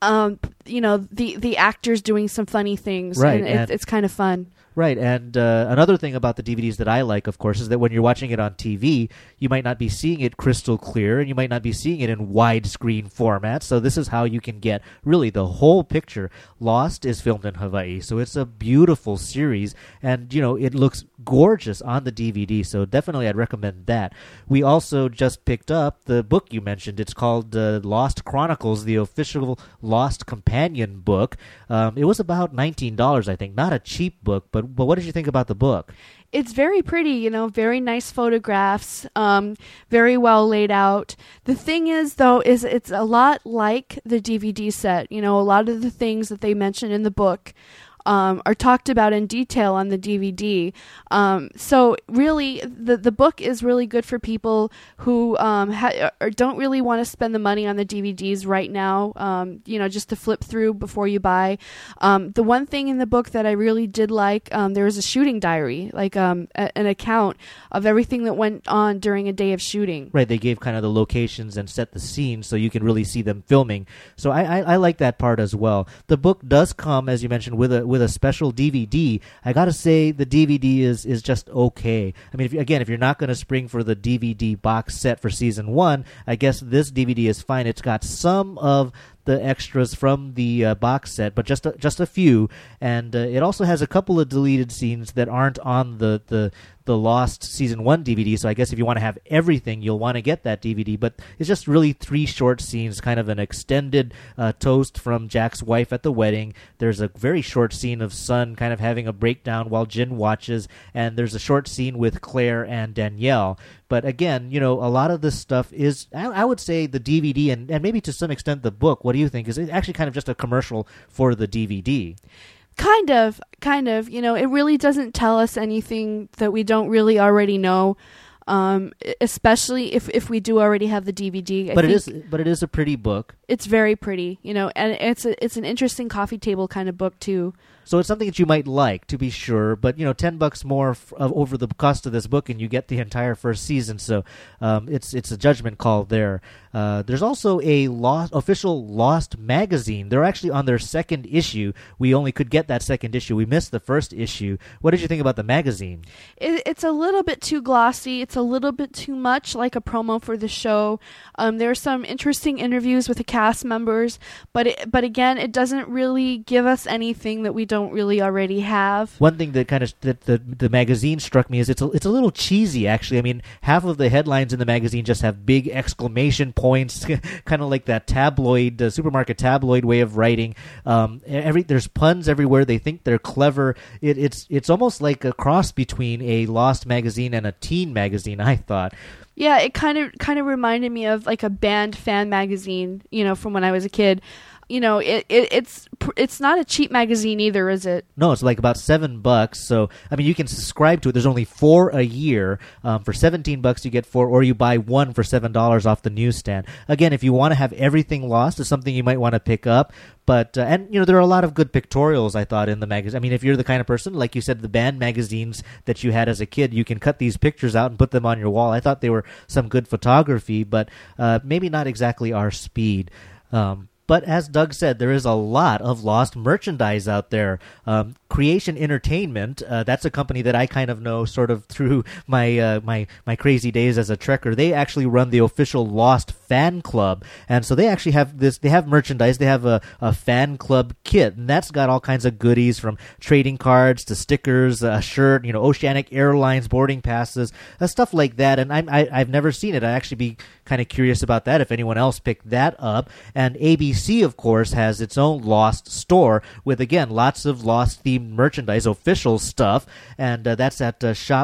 you know, the actors doing some funny things, right? And it's kind of fun. Right, and another thing about the DVDs that I like, of course, is that when you're watching it on TV, you might not be seeing it crystal clear, and you might not be seeing it in widescreen format, so this is how you can get really the whole picture. Lost is filmed in Hawaii, so it's a beautiful series, and, you know, it looks gorgeous on the DVD, so definitely I'd recommend that. We also just picked up the book you mentioned. It's called Lost Chronicles, the official Lost companion book. It was about $19, I think. Not a cheap book, but what did you think about the book? It's very pretty, you know, very nice photographs, very well laid out. The thing is, though, is it's a lot like the DVD set. You know, a lot of the things that they mention in the book are talked about in detail on the DVD. So really, the book is really good for people who don't really want to spend the money on the DVDs right now, you know, just to flip through before you buy. The one thing in the book that I really did like, there was a shooting diary, like an account of everything that went on during a day of shooting. Right, they gave kind of the locations and set the scene so you can really see them filming. So I like that part as well. The book does come, as you mentioned, with a special DVD. I gotta say the DVD is just okay. I mean, if you're not going to spring for the DVD box set for season 1, I guess this DVD is fine. It's got some of the extras from the box set, but just a few, and it also has a couple of deleted scenes that aren't on the Lost season 1 DVD. So I guess if you want to have everything, you'll want to get that DVD. But it's just really 3 short scenes, kind of an extended toast from Jack's wife at the wedding. There's a very short scene of Sun kind of having a breakdown while Jin watches, and there's a short scene with Claire and Danielle. But again, you know, a lot of this stuff is, I would say, the DVD and maybe to some extent the book. What do you think? Is it actually kind of just a commercial for the DVD? Kind of. You know, it really doesn't tell us anything that we don't really already know. Especially if we do already have the DVD. But it is a pretty book. It's very pretty, you know, and it's an interesting coffee table kind of book too. So it's something that you might like, to be sure, but, you know, $10 more over the cost of this book, and you get the entire first season. So it's a judgment call there. There's also a official Lost magazine. They're actually on their second issue. We only could get that second issue. We missed the first issue. What did you think about the magazine? It's a little bit too glossy. It's a little bit too much like a promo for the show. There are some interesting interviews with the cast members, but again, it doesn't really give us anything that we don't really already have. One thing that kind of the magazine struck me is it's a little cheesy, actually. I mean, half of the headlines in the magazine just have big exclamation points, kind of like that tabloid, supermarket tabloid way of writing. There's puns everywhere. They think they're clever. It's almost like a cross between a Lost magazine and a teen magazine, I thought. Yeah, it kind of reminded me of like a band fan magazine, you know, from when I was a kid. You know, it's not a cheap magazine either, is it? No, it's like about $7. So, I mean, you can subscribe to it. There's only 4 a year. For $17, you get 4, or you buy 1 for $7 off the newsstand. Again, if you want to have everything Lost, it's something you might want to pick up. But, and, you know, there are a lot of good pictorials, I thought, in the magazine. I mean, if you're the kind of person, like you said, the band magazines that you had as a kid, you can cut these pictures out and put them on your wall. I thought they were some good photography, but maybe not exactly our speed. But as Doug said, there is a lot of Lost merchandise out there. Creation Entertainment, that's a company that I kind of know sort of through my my crazy days as a Trekker. They actually run the official Lost fan club, and so they actually have this. They have merchandise. They have a fan club kit, and that's got all kinds of goodies from trading cards to stickers, a shirt, Oceanic Airlines boarding passes, stuff like that. And I've never seen it. I'd actually be kind of curious about that if anyone else picked that up. And ABC, of course, has its own Lost store with, again, lots of Lost-themed merchandise, official stuff, and that's at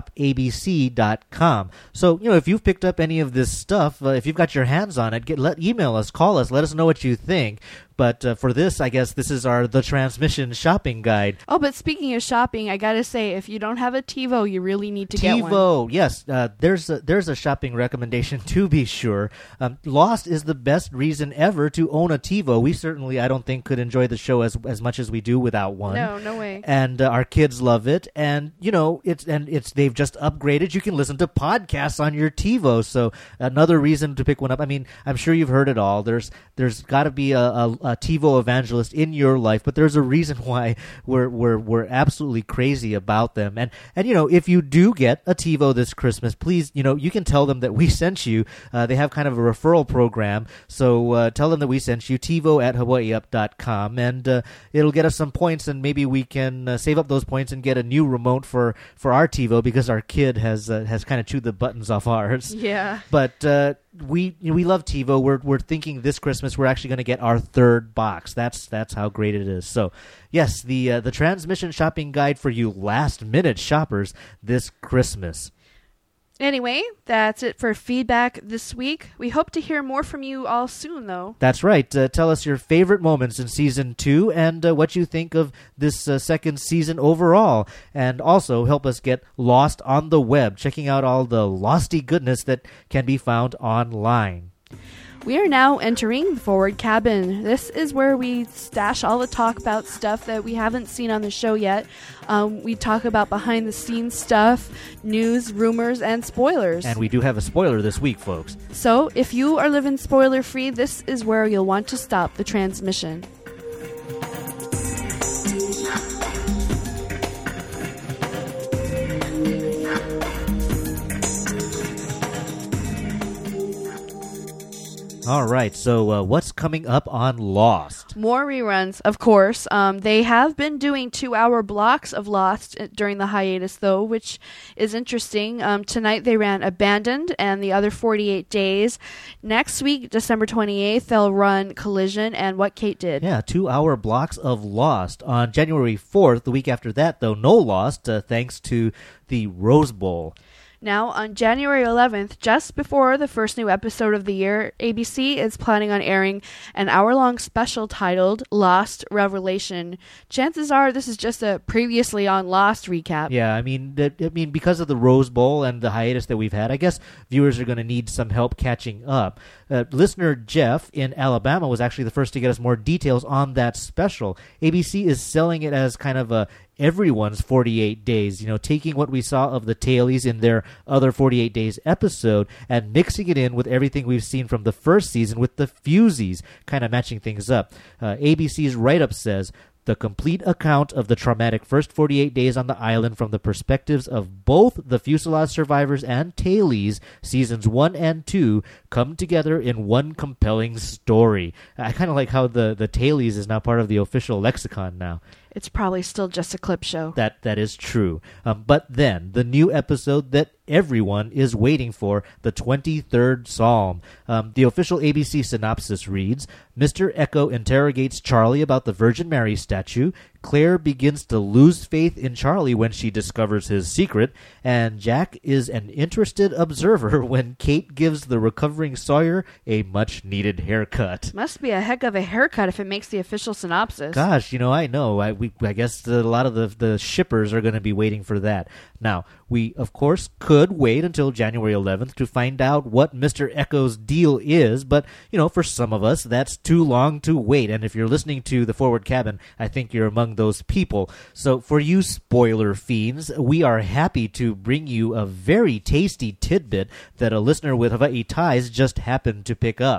shopabc.com. So, if you've picked up any of this stuff, if you've got your hands on it, email us, call us, let us know what you think. But for this, I guess this is the Transmission shopping guide. Oh, but speaking of shopping, I gotta say, if you don't have a TiVo, you really need to get one. TiVo, yes. There's a shopping recommendation to be sure. Lost is the best reason ever to own a TiVo. We certainly, I don't think, could enjoy the show as much as we do without one. No way. And our kids love it. And they've just upgraded. You can listen to podcasts on your TiVo. So another reason to pick one up. I mean, I'm sure you've heard it all. There's got to be a TiVo evangelist in your life, but there's a reason why we're absolutely crazy about them. And if you do get a TiVo this Christmas, please, you can tell them that we sent you. They have kind of a referral program, so tell them that we sent you, TiVo@hawaiiup.com, and it'll get us some points, and maybe we can save up those points and get a new remote for our TiVo, because our kid has kind of chewed the buttons off ours. Yeah. But we love TiVo. We're thinking this Christmas we're actually going to get our third box. That's how great it is. So yes, the Transmission shopping guide for you last minute shoppers this Christmas. Anyway, that's it for feedback this week. We hope to hear more from you all soon, though. That's right. Tell us your favorite moments in Season 2 and what you think of this second season overall. And also help us get lost on the web, checking out all the losty goodness that can be found online. We are now entering the Forward Cabin. This is where we stash all the talk about stuff that we haven't seen on the show yet. We talk about behind-the-scenes stuff, news, rumors, and spoilers. And we do have a spoiler this week, folks. So, if you are living spoiler-free, this is where you'll want to stop the transmission. All right, so what's coming up on Lost? More reruns, of course. They have been doing 2-hour blocks of Lost during the hiatus, though, which is interesting. Tonight they ran Abandoned and the other 48 days. Next week, December 28th, they'll run Collision and What Kate Did. Yeah, 2-hour blocks of Lost. On January 4th, the week after that, though, no Lost, thanks to the Rose Bowl. Now, on January 11th, just before the first new episode of the year, ABC is planning on airing an hour-long special titled Lost Revelation. Chances are this is just a previously on Lost recap. Yeah, I mean, because of the Rose Bowl and the hiatus that we've had, I guess viewers are going to need some help catching up. Listener Jeff in Alabama was actually the first to get us more details on that special. ABC is selling it as kind of a everyone's 48 days, taking what we saw of the tailies in their other 48 days episode and mixing it in with everything we've seen from the first season with the Fusees, kind of matching things up. ABC's write-up says, the complete account of the traumatic first 48 days on the island from the perspectives of both the fuselage survivors and tailies, seasons 1 and 2, come together in one compelling story. I kind of like how the tailies is now part of the official lexicon now. It's probably still just a clip show. That is true. But then, the new episode that everyone is waiting for, the 23rd Psalm. The official ABC synopsis reads, Mr. Echo interrogates Charlie about the Virgin Mary statue. Claire begins to lose faith in Charlie when she discovers his secret, and Jack is an interested observer when Kate gives the recovering Sawyer a much-needed haircut. Must be a heck of a haircut if it makes the official synopsis. Gosh, I know. I guess a lot of the shippers are going to be waiting for that. Now, we, of course, could wait until January 11th to find out what Mr. Echo's deal is, but, for some of us, that's too long to wait. And if you're listening to The Forward Cabin, I think you're among those people. So for you spoiler fiends, we are happy to bring you a very tasty tidbit that a listener with Hawaii ties just happened to pick up.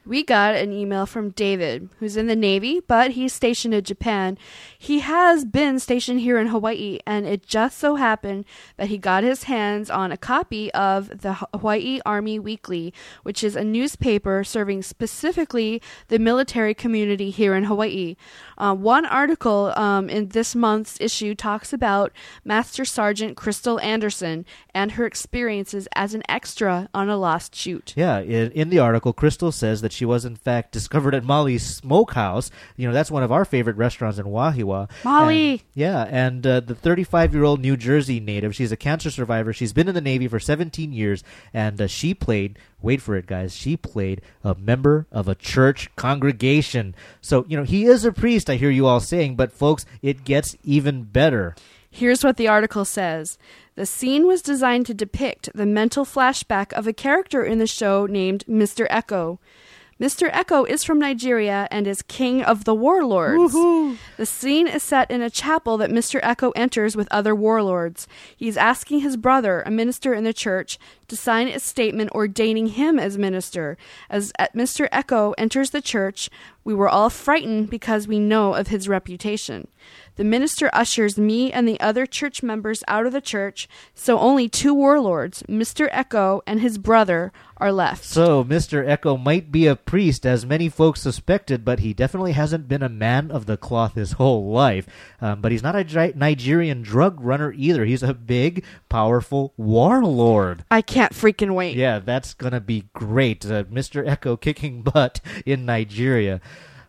We got an email from David, who's in the Navy, but he's stationed in Japan. He has been stationed here in Hawaii, and it just so happened that he got his hands on a copy of the Hawaii Army Weekly, which is a newspaper serving specifically the military community here in Hawaii. One article in this month's issue talks about Master Sergeant Crystal Anderson and her experiences as an extra on a lost shoot. Yeah, in the article, Crystal says that she was, in fact, discovered at Molly's Smokehouse. You know, that's one of our favorite restaurants in Wahiawa. Molly! And the 35-year-old New Jersey native, she's a cancer survivor. She's been in the Navy for 17 years, and she played, wait for it, guys, she played a member of a church congregation. So, you know, he is a priest, I hear you all saying, but, folks, it gets even better. Here's what the article says. The scene was designed to depict the mental flashback of a character in the show named Mr. Echo. Mr. Echo is from Nigeria and is king of the warlords. Woohoo! The scene is set in a chapel that Mr. Echo enters with other warlords. He's asking his brother, a minister in the church, to sign a statement ordaining him as minister. As Mr. Echo enters the church, we were all frightened because we know of his reputation. The minister ushers me and the other church members out of the church, so only 2 warlords, Mr. Echo and his brother, are left. So Mr. Echo might be a priest, as many folks suspected, but he definitely hasn't been a man of the cloth his whole life. But he's not a Nigerian drug runner either. He's a big, powerful warlord. I can't freaking wait. Yeah, that's going to be great. Mr. Echo kicking butt in Nigeria.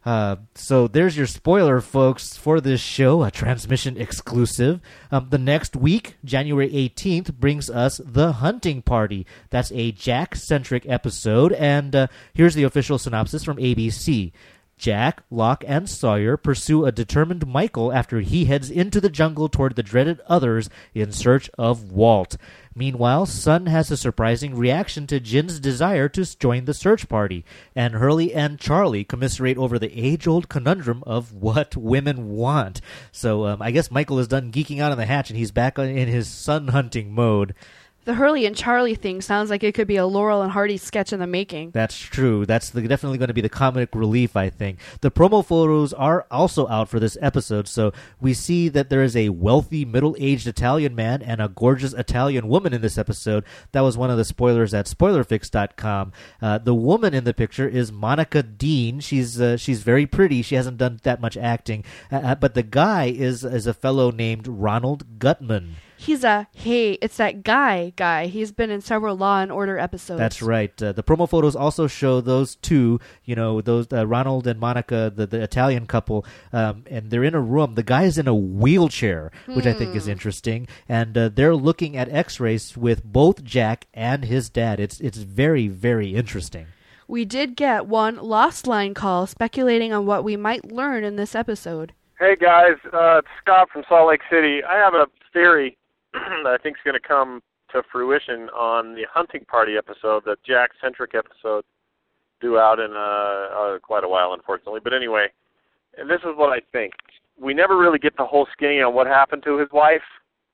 So there's your spoiler, folks, for this show, a transmission exclusive. The next week, January 18th, brings us The Hunting Party. That's a Jack-centric episode, and here's the official synopsis from ABC. Jack, Locke, and Sawyer pursue a determined Michael after he heads into the jungle toward the dreaded others in search of Walt. Meanwhile, Sun has a surprising reaction to Jin's desire to join the search party, and Hurley and Charlie commiserate over the age-old conundrum of what women want. So I guess Michael is done geeking out on the hatch, and he's back in his sun-hunting mode. The Hurley and Charlie thing sounds like it could be a Laurel and Hardy sketch in the making. That's true. That's definitely going to be the comic relief, I think. The promo photos are also out for this episode, so we see that there is a wealthy, middle-aged Italian man and a gorgeous Italian woman in this episode. That was one of the spoilers at SpoilerFix.com. The woman in the picture is Monica Dean. She's very pretty. She hasn't done that much acting. But the guy is a fellow named Ronald Gutman. He's it's that guy. He's been in several Law and Order episodes. That's right. The promo photos also show those two, those Ronald and Monica, the Italian couple, and they're in a room. The guy's in a wheelchair, which I think is interesting, and they're looking at x-rays with both Jack and his dad. It's very, very interesting. We did get one Lost Line call speculating on what we might learn in this episode. Hey guys, it's Scott from Salt Lake City. I have a theory that I think is going to come to fruition on the Hunting Party episode, the Jack-centric episode, due out in quite a while, unfortunately. But anyway, and this is what I think. We never really get the whole skinny on what happened to his wife.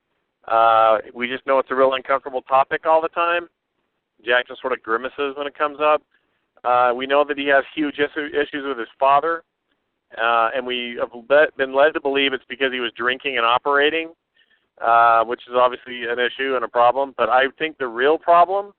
We just know it's a real uncomfortable topic all the time. Jack just sort of grimaces when it comes up. We know that he has huge issues with his father, and we have been led to believe it's because he was drinking and operating. Which is obviously an issue and a problem, but I think the real problem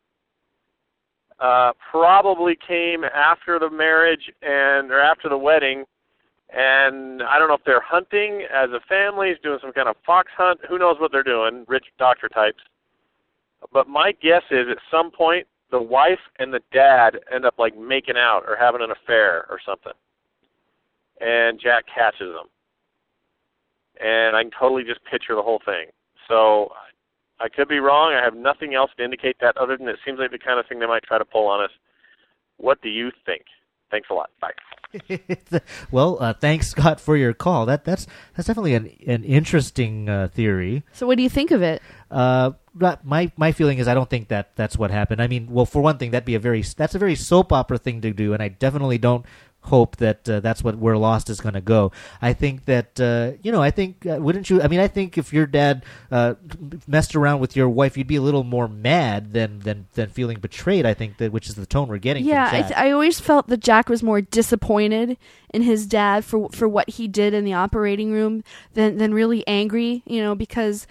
probably came after the marriage or after the wedding, and I don't know if they're hunting as a family, doing some kind of fox hunt. Who knows what they're doing? Rich doctor types. But my guess is at some point the wife and the dad end up like making out or having an affair or something, and Jack catches them. And I can totally just picture the whole thing. So I could be wrong. I have nothing else to indicate that other than it seems like the kind of thing they might try to pull on us. What do you think? Thanks a lot. Bye. Well, thanks, Scott, for your call. That's definitely an interesting theory. So what do you think of it? My feeling is I don't think that's what happened. I mean, well, for one thing, that's a very soap opera thing to do, and I definitely don't hope that that's where Lost is going to go. I think that wouldn't you? I mean, I think if your dad messed around with your wife, you'd be a little more mad than feeling betrayed. I think that, which is the tone we're getting. Yeah, from Jack. I always felt that Jack was more disappointed in his dad for what he did in the operating room than really angry. Because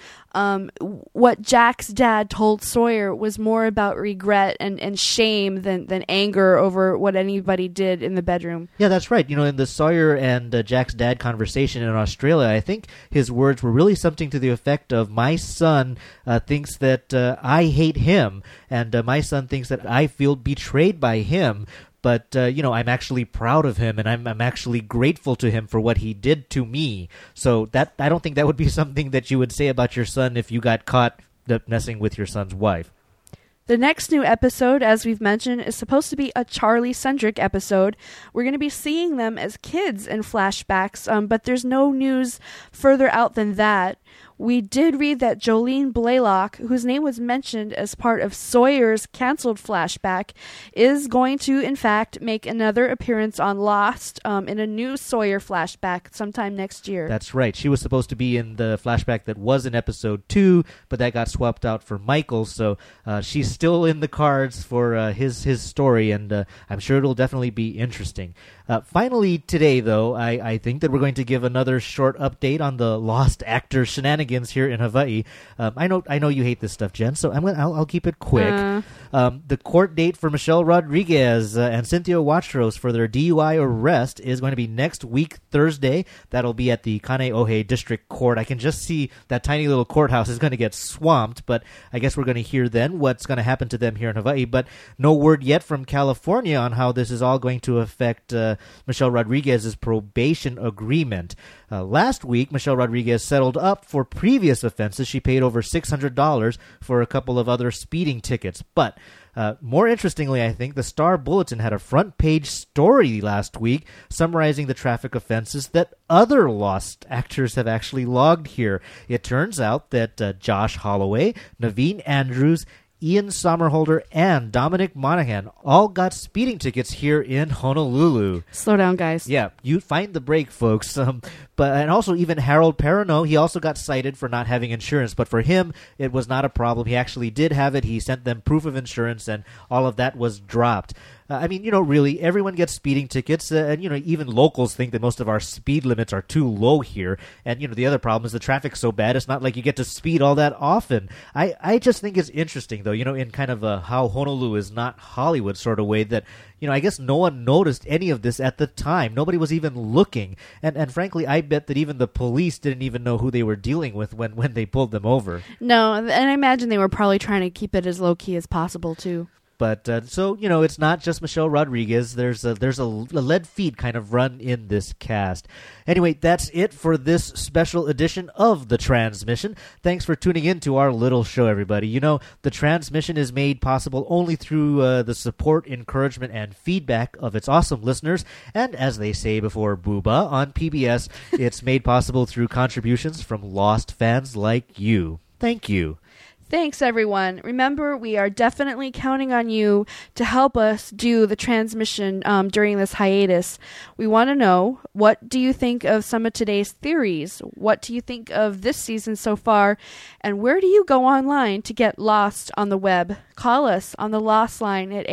what Jack's dad told Sawyer was more about regret and shame than anger over what anybody did in the bedroom. Yeah, that's right. In the Sawyer and Jack's dad conversation in Australia, I think his words were really something to the effect of, my son thinks that I hate him, and my son thinks that I feel betrayed by him. But, I'm actually proud of him, and I'm actually grateful to him for what he did to me. So I don't think that would be something that you would say about your son if you got caught messing with your son's wife. The next new episode, as we've mentioned, is supposed to be a Charlie-centric episode. We're going to be seeing them as kids in flashbacks, but there's no news further out than that. We did read that Jolene Blaylock, whose name was mentioned as part of Sawyer's canceled flashback, is going to, in fact, make another appearance on Lost in a new Sawyer flashback sometime next year. That's right. She was supposed to be in the flashback that was in episode 2, but that got swapped out for Michael, so she's still in the cards for his story, and I'm sure it'll definitely be interesting. Finally today, though, I think that we're going to give another short update on the Lost actor shenanigans here in Hawaii. I know you hate this stuff, Jen, so I'll keep it quick. The court date for Michelle Rodriguez and Cynthia Watros for their DUI arrest is going to be next week, Thursday. That'll be at the Kaneohe District Court. I can just see that tiny little courthouse is going to get swamped, but I guess we're going to hear then what's going to happen to them here in Hawaii. But no word yet from California on how this is all going to affect Michelle Rodriguez's probation agreement. Last week, Michelle Rodriguez settled up for previous offenses. She paid over $600 for a couple of other speeding tickets. But more interestingly, I think, the Star Bulletin had a front-page story last week summarizing the traffic offenses that other Lost actors have actually logged here. It turns out that Josh Holloway, Naveen Andrews, Ian Somerhalder, and Dominic Monaghan all got speeding tickets here in Honolulu. Slow down, guys. Yeah, you find the break, folks. And also even Harold Perrineau, he also got cited for not having insurance, but for him, it was not a problem. He actually did have it. He sent them proof of insurance, and all of that was dropped. Really, everyone gets speeding tickets, and, even locals think that most of our speed limits are too low here. And, the other problem is the traffic's so bad, it's not like you get to speed all that often. I just think it's interesting, though, in kind of a how Honolulu is not Hollywood sort of way that, I guess no one noticed any of this at the time. Nobody was even looking. And frankly, I bet that even the police didn't even know who they were dealing with when they pulled them over. No, and I imagine they were probably trying to keep it as low-key as possible, too. But it's not just Michelle Rodriguez. There's a lead feet kind of run in this cast. Anyway, that's it for this special edition of The Transmission. Thanks for tuning in to our little show, everybody. The Transmission is made possible only through the support, encouragement, and feedback of its awesome listeners. And as they say before Booba on PBS, it's made possible through contributions from Lost fans like you. Thank you. Thanks, everyone. Remember, we are definitely counting on you to help us do the transmission during this hiatus. We want to know, what do you think of some of today's theories? What do you think of this season so far? And where do you go online to get lost on the web? Call us on the Lost line at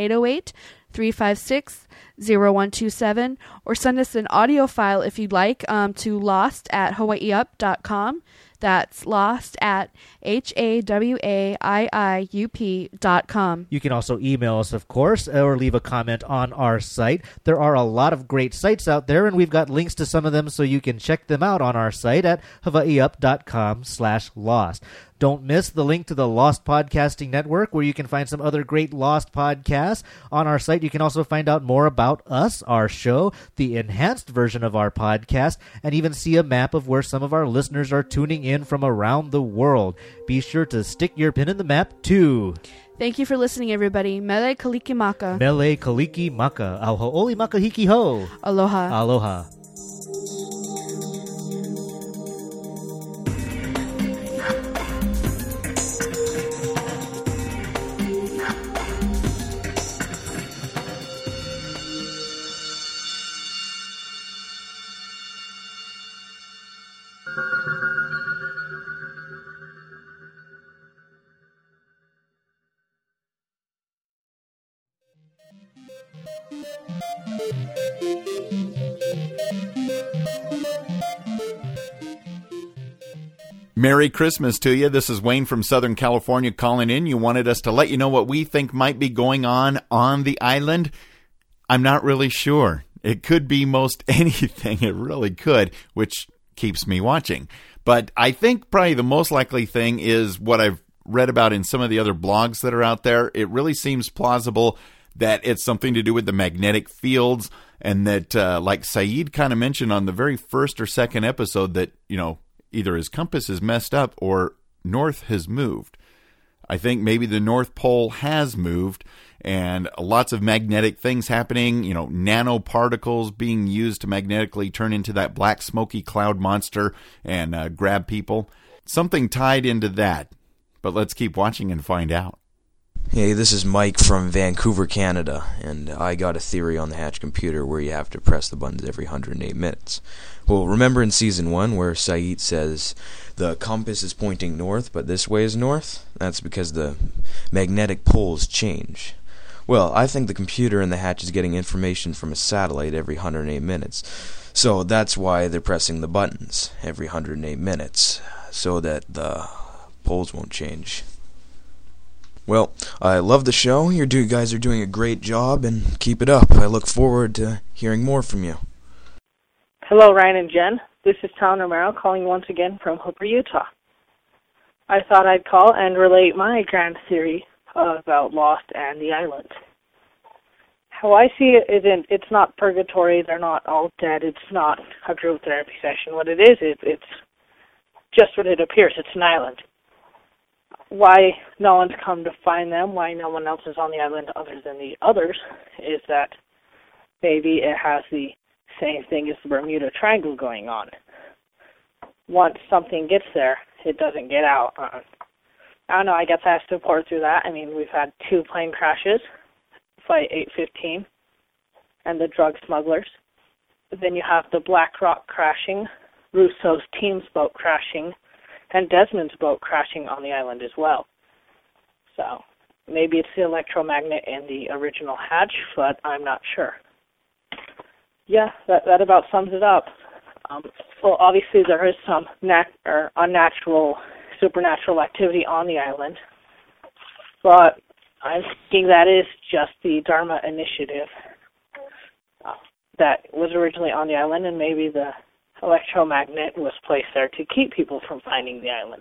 808-356-0127 or send us an audio file if you'd like to lost@hawaiiup.com. That's lost@hawaiiup.com. You can also email us, of course, or leave a comment on our site. There are a lot of great sites out there, and we've got links to some of them, so you can check them out on our site at hawaiiup.com/lost. Don't miss the link to the Lost Podcasting Network, where you can find some other great Lost podcasts. On our site, you can also find out more about us, our show, the enhanced version of our podcast, and even see a map of where some of our listeners are tuning in from around the world. Be sure to stick your pin in the map, too. Thank you for listening, everybody. Mele kalikimaka. Mele kalikimaka. Au ho'oli makahiki ho. Aloha. Aloha. Merry Christmas to you. This is Wayne from Southern California calling in. You wanted us to let you know what we think might be going on the island. I'm not really sure. It could be most anything. It really could, which keeps me watching. But I think probably the most likely thing is what I've read about in some of the other blogs that are out there. It really seems plausible that it's something to do with the magnetic fields, and that, like Saeed kind of mentioned on the very first or second episode, that, either his compass is messed up or north has moved. I think maybe the North Pole has moved, and lots of magnetic things happening, nanoparticles being used to magnetically turn into that black smoky cloud monster and grab people. Something tied into that. But let's keep watching and find out. Hey, this is Mike from Vancouver, Canada, and I got a theory on the Hatch computer where you have to press the buttons every 108 minutes. Well, remember in Season 1 where Saeed says the compass is pointing north, but this way is north? That's because the magnetic poles change. Well, I think the computer in the Hatch is getting information from a satellite every 108 minutes, so that's why they're pressing the buttons every 108 minutes, so that the poles won't change. Well, I love the show. You guys are doing a great job, and keep it up. I look forward to hearing more from you. Hello, Ryan and Jen. This is Tom Romero calling once again from Hooper, Utah. I thought I'd call and relate my grand theory about Lost and the island. How I see it isn't, it's not purgatory, they're not all dead, it's not a group therapy session. What it is, it's just what it appears, it's an island. Why no one's come to find them, why no one else is on the island other than the others, is that maybe it has the same thing as the Bermuda Triangle going on. Once something gets there, it doesn't get out. I don't know, I guess I have to pour through that. I mean, we've had 2 plane crashes, Flight 815, and the drug smugglers. But then you have the Black Rock crashing, Russo's team's boat crashing, and Desmond's boat crashing on the island as well. So maybe it's the electromagnet in the original Hatch, but I'm not sure. Yeah, that about sums it up. Well, obviously there is some unnatural, supernatural activity on the island, but I'm thinking that is just the Dharma Initiative that was originally on the island, and maybe the electromagnet was placed there to keep people from finding the island.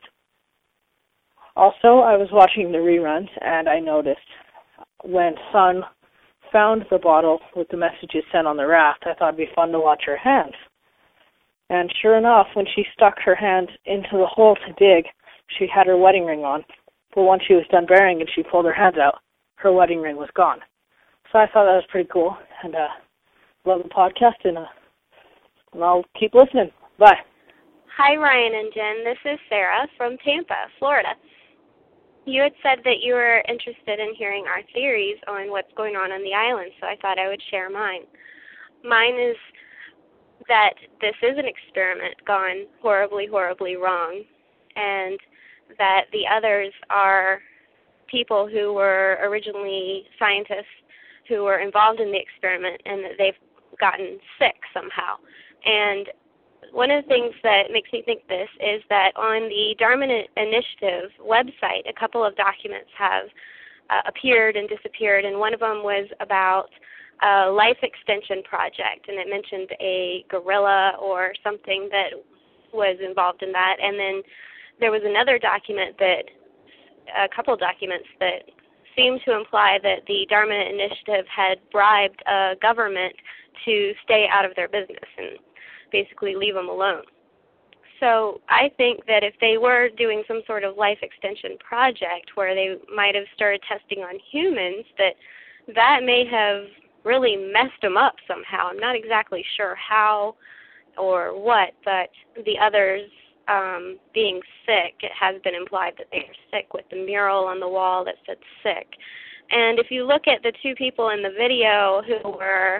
Also, I was watching the reruns, and I noticed when Sun found the bottle with the messages sent on the raft, I thought it'd be fun to watch her hands. And sure enough, when she stuck her hand into the hole to dig, she had her wedding ring on. But once she was done burying and she pulled her hands out, her wedding ring was gone. So I thought that was pretty cool, and love the podcast, and I'll keep listening. Bye. Hi, Ryan and Jen. This is Sarah from Tampa, Florida. You had said that you were interested in hearing our theories on what's going on the island, so I thought I would share mine. Mine is that this is an experiment gone horribly, horribly wrong, and that the others are people who were originally scientists who were involved in the experiment, and that they've gotten sick somehow. And one of the things that makes me think this is that on the Dharma Initiative website, a couple of documents have appeared and disappeared, and one of them was about a life extension project, and it mentioned a gorilla or something that was involved in that. And then there was another document a couple documents that seemed to imply that the Dharma Initiative had bribed a government to stay out of their business and basically leave them alone. So I think that if they were doing some sort of life extension project where they might have started testing on humans, that may have really messed them up somehow. I'm not exactly sure how or what, but the others being sick, it has been implied that they are sick with the mural on the wall that said sick. And if you look at the 2 people in the video who were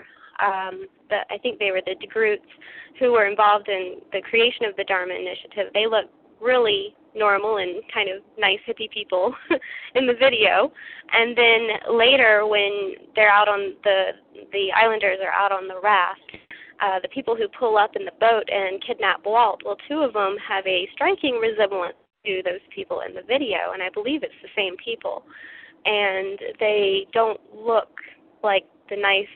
I think they were the DeGroots, who were involved in the creation of the Dharma Initiative, they look really normal and kind of nice hippie people in the video. And then later when they're out on the islanders are out on the raft, the people who pull up in the boat and kidnap Walt, well, two of them have a striking resemblance to those people in the video, and I believe it's the same people. And they don't look like the nice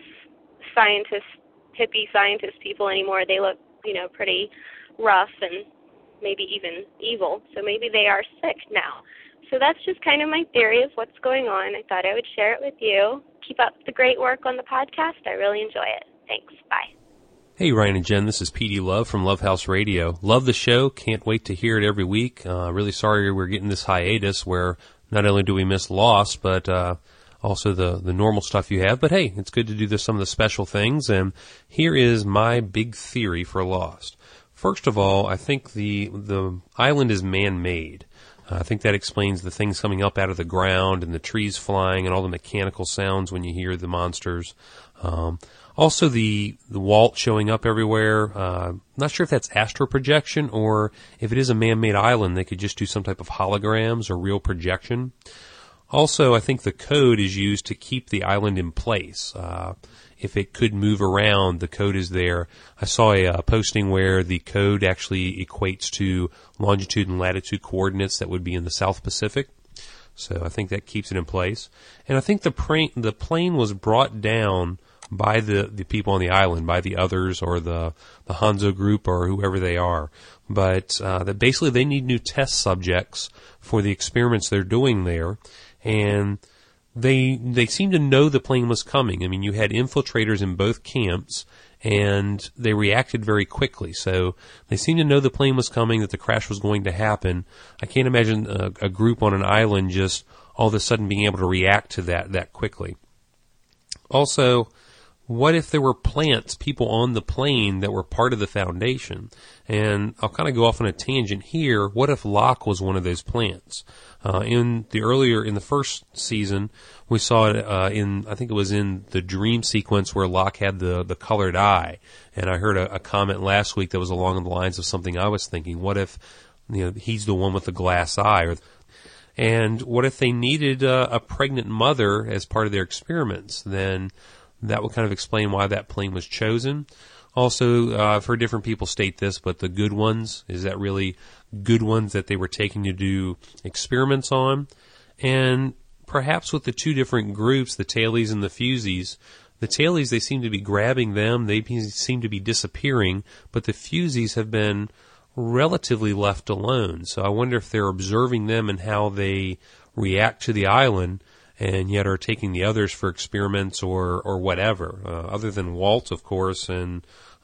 hippie scientist people anymore. They look, pretty rough and maybe even evil. So maybe they are sick now. So that's just kind of my theory of what's going on. I thought I would share it with you. Keep up the great work on the podcast. I really enjoy it. Thanks. Bye. Hey, Ryan and Jen, this is P.D. Love from Love House Radio. Love the show. Can't wait to hear it every week. Really sorry we're getting this hiatus where not only do we miss Lost, but also the normal stuff you have. But hey, it's good to do some of the special things. And here is my big theory for Lost. First of all, I think the island is man-made. I think that explains the things coming up out of the ground and the trees flying and all the mechanical sounds when you hear the monsters. Also, the Walt showing up everywhere. Not sure if that's astral projection or if it is a man-made island, they could just do some type of holograms or real projection. Also, I think the code is used to keep the island in place. If it could move around, the code is there. I saw a posting where the code actually equates to longitude and latitude coordinates that would be in the South Pacific. So I think that keeps it in place. And I think the plane was brought down by the people on the island, by the others or the Hanzo group or whoever they are. But that basically they need new test subjects for the experiments they're doing there. And they seem to know the plane was coming. I mean, you had infiltrators in both camps, and they reacted very quickly. So they seem to know the plane was coming, that the crash was going to happen. I can't imagine a group on an island just all of a sudden being able to react to that quickly. Also, what if there were people on the plane that were part of the Foundation? And I'll kind of go off on a tangent here. What if Locke was one of those plants? In the first season, we saw it I think it was in the dream sequence where Locke had the colored eye. And I heard a comment last week that was along the lines of something I was thinking. What if, he's the one with the glass eye? And what if they needed a pregnant mother as part of their experiments? Then that would kind of explain why that plane was chosen. Also, I've heard different people state this, but the good ones, is that really good ones that they were taking to do experiments on? And perhaps with the two different groups, the tailies and the fusies, the tailies, they seem to be grabbing them, they seem to be disappearing, but the fusies have been relatively left alone. So I wonder if they're observing them and how they react to the island, and yet are taking the others for experiments or whatever. Other than Walt, of course, and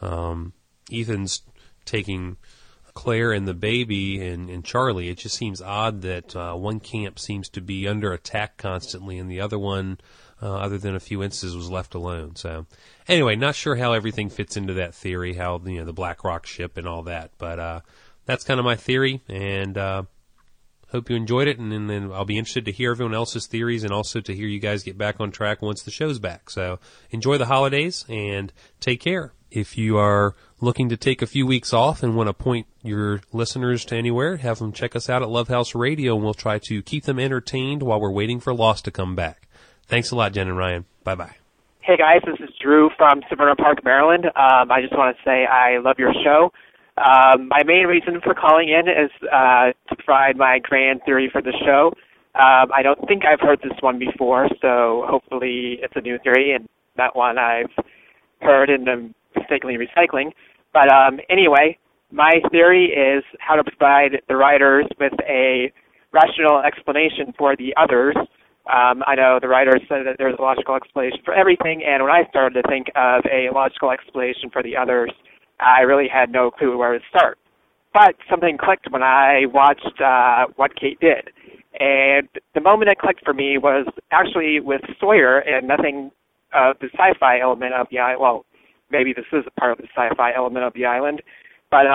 Ethan's taking Claire and the baby and Charlie. It just seems odd that one camp seems to be under attack constantly and the other one, other than a few instances, was left alone. So anyway, not sure how everything fits into that theory, how the Black Rock ship and all that. But that's kind of my theory, and hope you enjoyed it, and then I'll be interested to hear everyone else's theories and also to hear you guys get back on track once the show's back. So enjoy the holidays and take care. If you are looking to take a few weeks off and want to point your listeners to anywhere, have them check us out at Love House Radio, and we'll try to keep them entertained while we're waiting for Lost to come back. Thanks a lot, Jen and Ryan. Bye-bye. Hey, guys, this is Drew from Severna Park, Maryland. I just want to say I love your show. My main reason for calling in is to provide my grand theory for the show. I don't think I've heard this one before, so hopefully it's a new theory and not one I've heard and am mistakenly recycling. But anyway, my theory is how to provide the writers with a rational explanation for the others. I know the writers said that there's a logical explanation for everything, and when I started to think of a logical explanation for the others, I really had no clue where to start. But something clicked when I watched What Kate Did. And the moment it clicked for me was actually with Sawyer and nothing of the sci-fi element of the island. Well, maybe this is a part of the sci-fi element of the island. But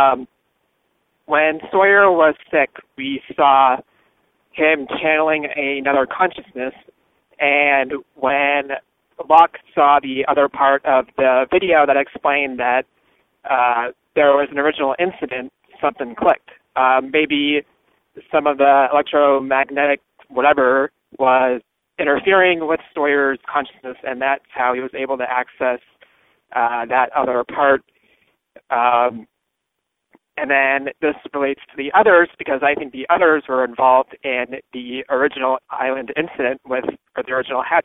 when Sawyer was sick, we saw him channeling another consciousness. And when Locke saw the other part of the video that explained that there was an original incident, something clicked. maybe some of the electromagnetic whatever was interfering with Sawyer's consciousness, and that's how he was able to access that other part. And then this relates to the others, because I think the others were involved in the original island incident the original Hatch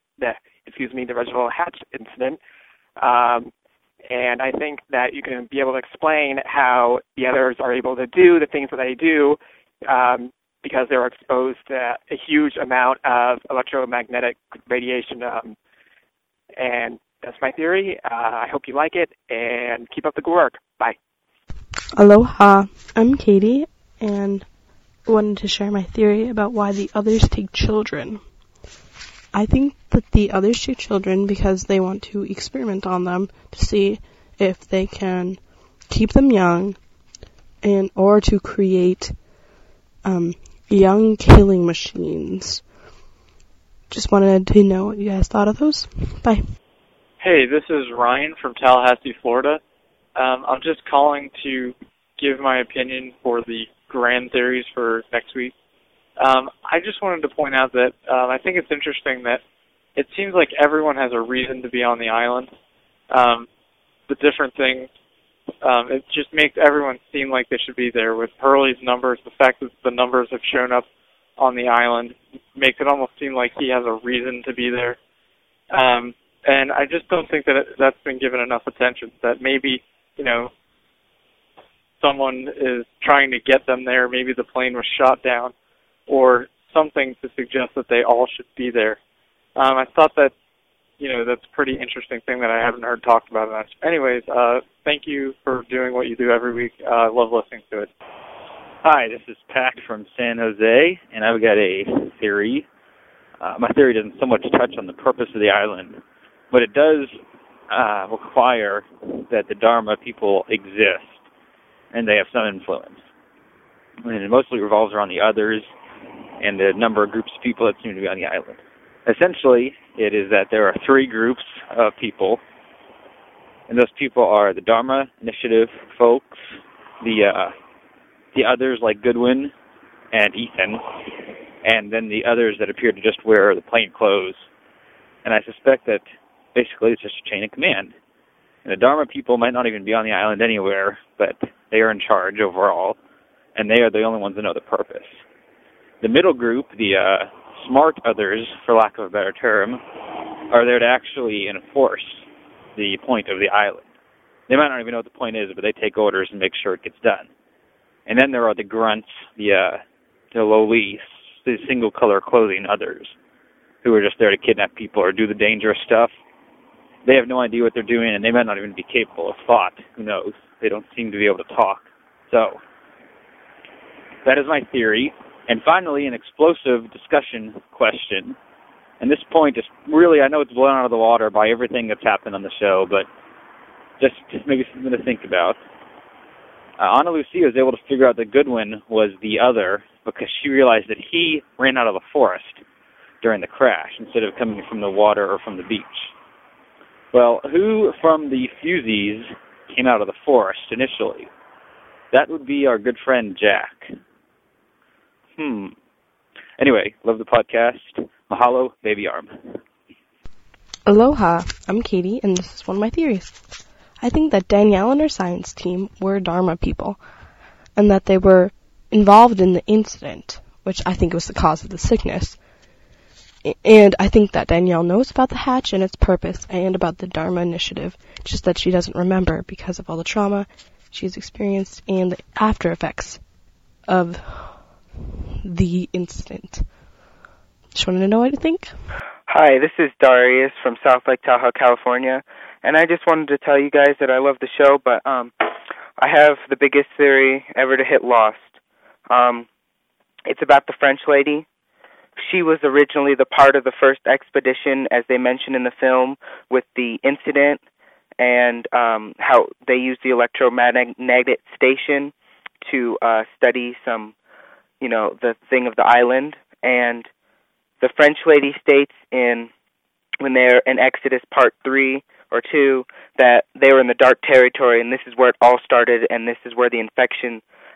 incident. And I think that you can be able to explain how the others are able to do the things that they do because they were exposed to a huge amount of electromagnetic radiation. And that's my theory. I hope you like it, and keep up the good work. Bye. Aloha, I'm Katie, and I wanted to share my theory about why the others take children. I think that the others take children because they want to experiment on them to see if they can keep them young or to create young killing machines. Just wanted to know what you guys thought of those. Bye. Hey, this is Ryan from Tallahassee, Florida. I'm just calling to give my opinion for the grand theories for next week. I just wanted to point out that I think it's interesting that it seems like everyone has a reason to be on the island. The different things, it just makes everyone seem like they should be there. With Hurley's numbers, the fact that the numbers have shown up on the island makes it almost seem like he has a reason to be there. And I just don't think that that's been given enough attention, that maybe, someone is trying to get them there. Maybe the plane was shot down or something to suggest that they all should be there. I thought that, that's a pretty interesting thing that I haven't heard talked about much. Anyways, thank you for doing what you do every week. I love listening to it. Hi, this is Pac from San Jose, and I've got a theory. My theory doesn't so much touch on the purpose of the island, but it does require that the Dharma people exist, and they have some influence. And it mostly revolves around the others and the number of groups of people that seem to be on the island. Essentially, it is that there are three groups of people, and those people are the Dharma Initiative folks, the others like Goodwin and Ethan, and then the others that appear to just wear the plain clothes. And I suspect that basically it's just a chain of command. And the Dharma people might not even be on the island anywhere, but they are in charge overall, and they are the only ones that know the purpose. The middle group, the smart others, for lack of a better term, are there to actually enforce the point of the island. They might not even know what the point is, but they take orders and make sure it gets done. And then there are the grunts, the lowly, the single-color clothing others, who are just there to kidnap people or do the dangerous stuff. They have no idea what they're doing, and they might not even be capable of thought. Who knows? They don't seem to be able to talk. So, that is my theory. And finally, an explosive discussion question. And this point is really, I know it's blown out of the water by everything that's happened on the show, but just maybe something to think about. Ana Lucia was able to figure out that Goodwin was the other because she realized that he ran out of the forest during the crash instead of coming from the water or from the beach. Well, who from the Fusees came out of the forest initially? That would be our good friend Jack. Anyway, love the podcast. Mahalo, baby arm. Aloha, I'm Katie, and this is one of my theories. I think that Danielle and her science team were Dharma people, and that they were involved in the incident, which I think was the cause of the sickness. And I think that Danielle knows about the hatch and its purpose, and about the Dharma initiative, just that she doesn't remember because of all the trauma she's experienced and the after effects of the incident. Just wanted to know what you think. Hi, this is Darius from South Lake Tahoe, California, and I just wanted to tell you guys that I love the show, but I have the biggest theory ever to hit Lost. It's about the French lady. She was originally the part of the first expedition, as they mentioned in the film, with the incident and how they used the electromagnetic station to study some, the thing of the island. And the French lady states when they're in Exodus Part 3 or 2 that they were in the dark territory, and this is where it all started, and this is where the infection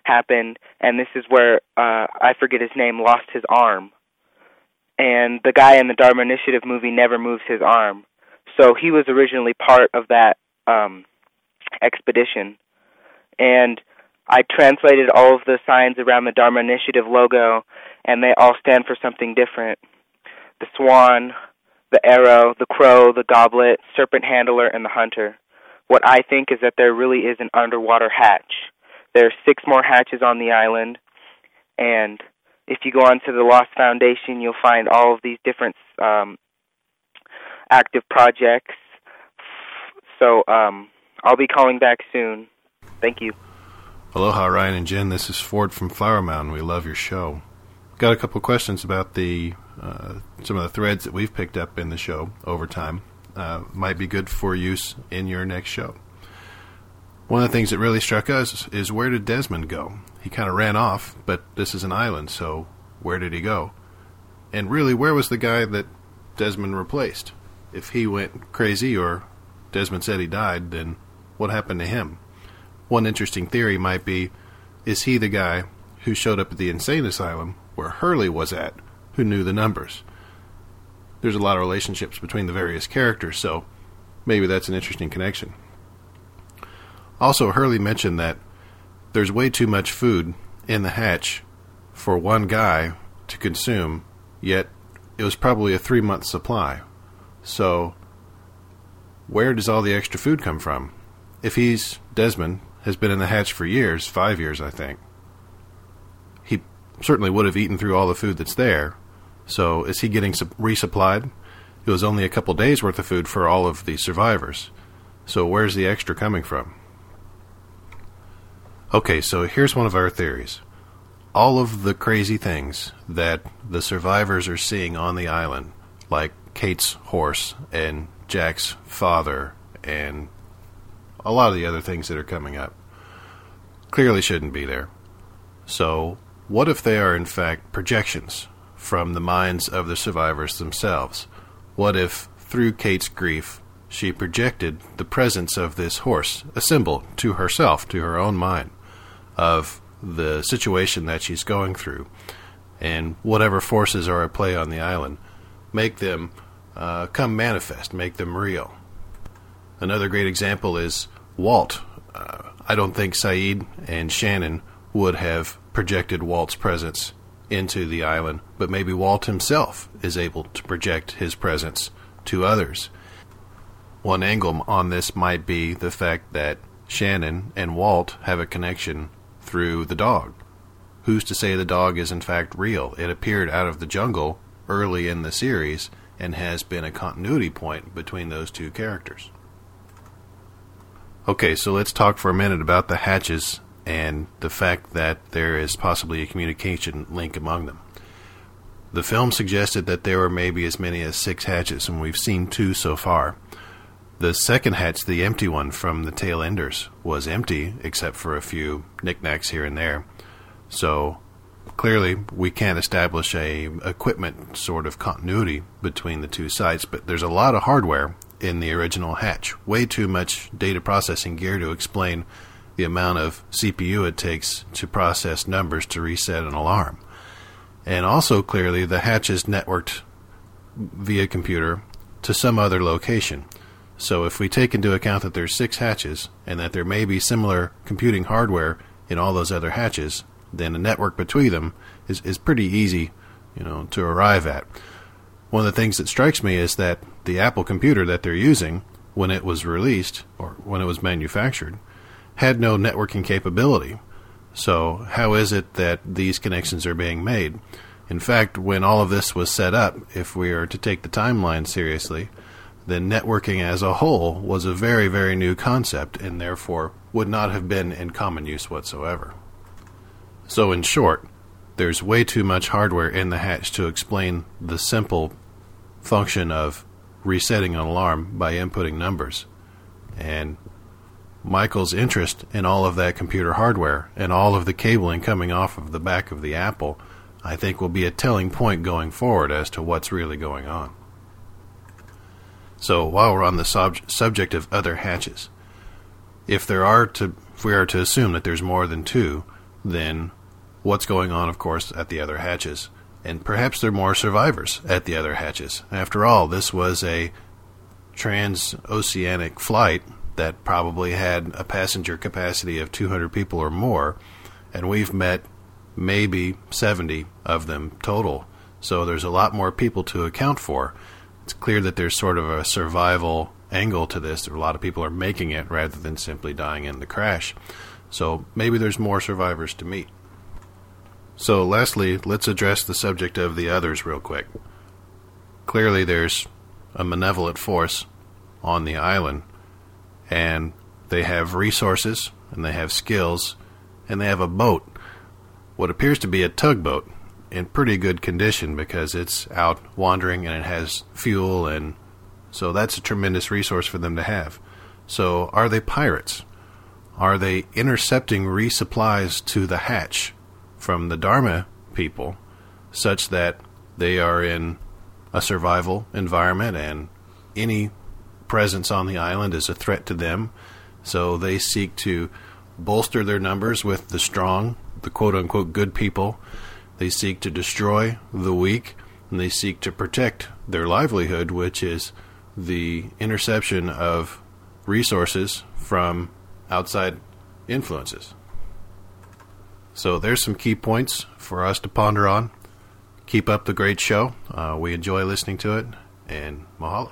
happened, and this is where, I forget his name, lost his arm. And the guy in the Dharma Initiative movie never moves his arm. So he was originally part of that expedition. And I translated all of the signs around the Dharma Initiative logo, and they all stand for something different. The swan, the arrow, the crow, the goblet, serpent handler, and the hunter. What I think is that there really is an underwater hatch. There are 6 more hatches on the island, and if you go onto the Lost Foundation, you'll find all of these different active projects. So I'll be calling back soon. Thank you. Aloha, Ryan and Jen. This is Ford from Flower Mound. We love your show. Got a couple questions about the some of the threads that we've picked up in the show over time. Might be good for use in your next show. One of the things that really struck us is, where did Desmond go? He kind of ran off, but this is an island, so where did he go? And really, where was the guy that Desmond replaced? If he went crazy or Desmond said he died, then what happened to him? One interesting theory might be, is he the guy who showed up at the insane asylum where Hurley was at, who knew the numbers? There's a lot of relationships between the various characters, so maybe that's an interesting connection. Also, Hurley mentioned that there's way too much food in the hatch for one guy to consume, yet it was probably a 3-month supply. So, where does all the extra food come from? If Desmond has been in the hatch for years, 5 years I think, he certainly would have eaten through all the food that's there. So is he getting resupplied? It was only a couple days worth of food for all of the survivors. So where's the extra coming from? Okay, so here's one of our theories. All of the crazy things that the survivors are seeing on the island, like Kate's horse and Jack's father and a lot of the other things that are coming up, clearly shouldn't be there. So what if they are in fact projections from the minds of the survivors themselves? What if, through Kate's grief, she projected the presence of this horse, a symbol to herself, to her own mind, of the situation that she's going through, and whatever forces are at play on the island, make them come manifest, make them real. Another great example is Walt. I don't think Saeed and Shannon would have projected Walt's presence into the island, but maybe Walt himself is able to project his presence to others. One angle on this might be the fact that Shannon and Walt have a connection through the dog. Who's to say the dog is in fact real? It appeared out of the jungle early in the series and has been a continuity point between those two characters. Okay, so let's talk for a minute about the hatches and the fact that there is possibly a communication link among them. The film suggested that there were maybe as many as 6 hatches, and we've seen 2 so far. The second hatch, the empty one from the Tail Enders, was empty except for a few knickknacks here and there. So clearly we can't establish a equipment sort of continuity between the 2 sites, but there's a lot of hardware in the original hatch. Way too much data processing gear to explain the amount of CPU it takes to process numbers to reset an alarm. And also clearly the hatch is networked via computer to some other location. So if we take into account that there's 6 hatches and that there may be similar computing hardware in all those other hatches, then a network between them is pretty easy, to arrive at. One of the things that strikes me is that the Apple computer that they're using, when it was released or when it was manufactured, had no networking capability. So how is it that these connections are being made? In fact, when all of this was set up, if we are to take the timeline seriously, then networking as a whole was a very, very new concept and therefore would not have been in common use whatsoever. So in short, there's way too much hardware in the hatch to explain the simple function of resetting an alarm by inputting numbers. And Michael's interest in all of that computer hardware and all of the cabling coming off of the back of the Apple, I think will be a telling point going forward as to what's really going on. So while we're on the subject of other hatches, if we are to assume that there's more than 2, than what's going on, of course, at the other hatches. And perhaps there are more survivors at the other hatches. After all, this was a transoceanic flight that probably had a passenger capacity of 200 people or more, and we've met maybe 70 of them total. So there's a lot more people to account for. It's clear that there's sort of a survival angle to this. A lot of people are making it rather than simply dying in the crash. So maybe there's more survivors to meet. So lastly, let's address the subject of the others real quick. Clearly there's a malevolent force on the island, and they have resources, and they have skills, and they have a boat, what appears to be a tugboat, in pretty good condition because it's out wandering and it has fuel, and so that's a tremendous resource for them to have. So are they pirates? Are they intercepting resupplies to the hatch from the Dharma people such that they are in a survival environment and any presence on the island is a threat to them, so they seek to bolster their numbers with the strong, the quote-unquote good people. They seek to destroy the weak, and they seek to protect their livelihood, which is the interception of resources from outside influences. So there's some key points for us to ponder on. Keep up the great show. We enjoy listening to it, and mahalo.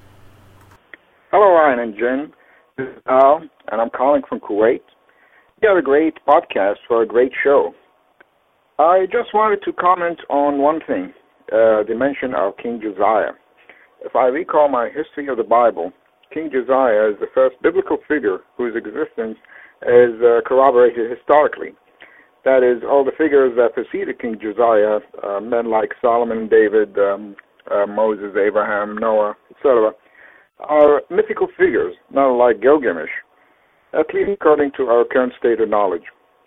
Hello, Ryan and Jen. This is Al, and I'm calling from Kuwait. You have a great podcast for a great show. I just wanted to comment on one thing, the mention of King Josiah. If I recall my history of the Bible, King Josiah is the first biblical figure whose existence is corroborated historically. That is, all the figures that preceded King Josiah, men like Solomon, David, Moses, Abraham, Noah, etc., are mythical figures, not like Gilgamesh, at least according to our current state of knowledge.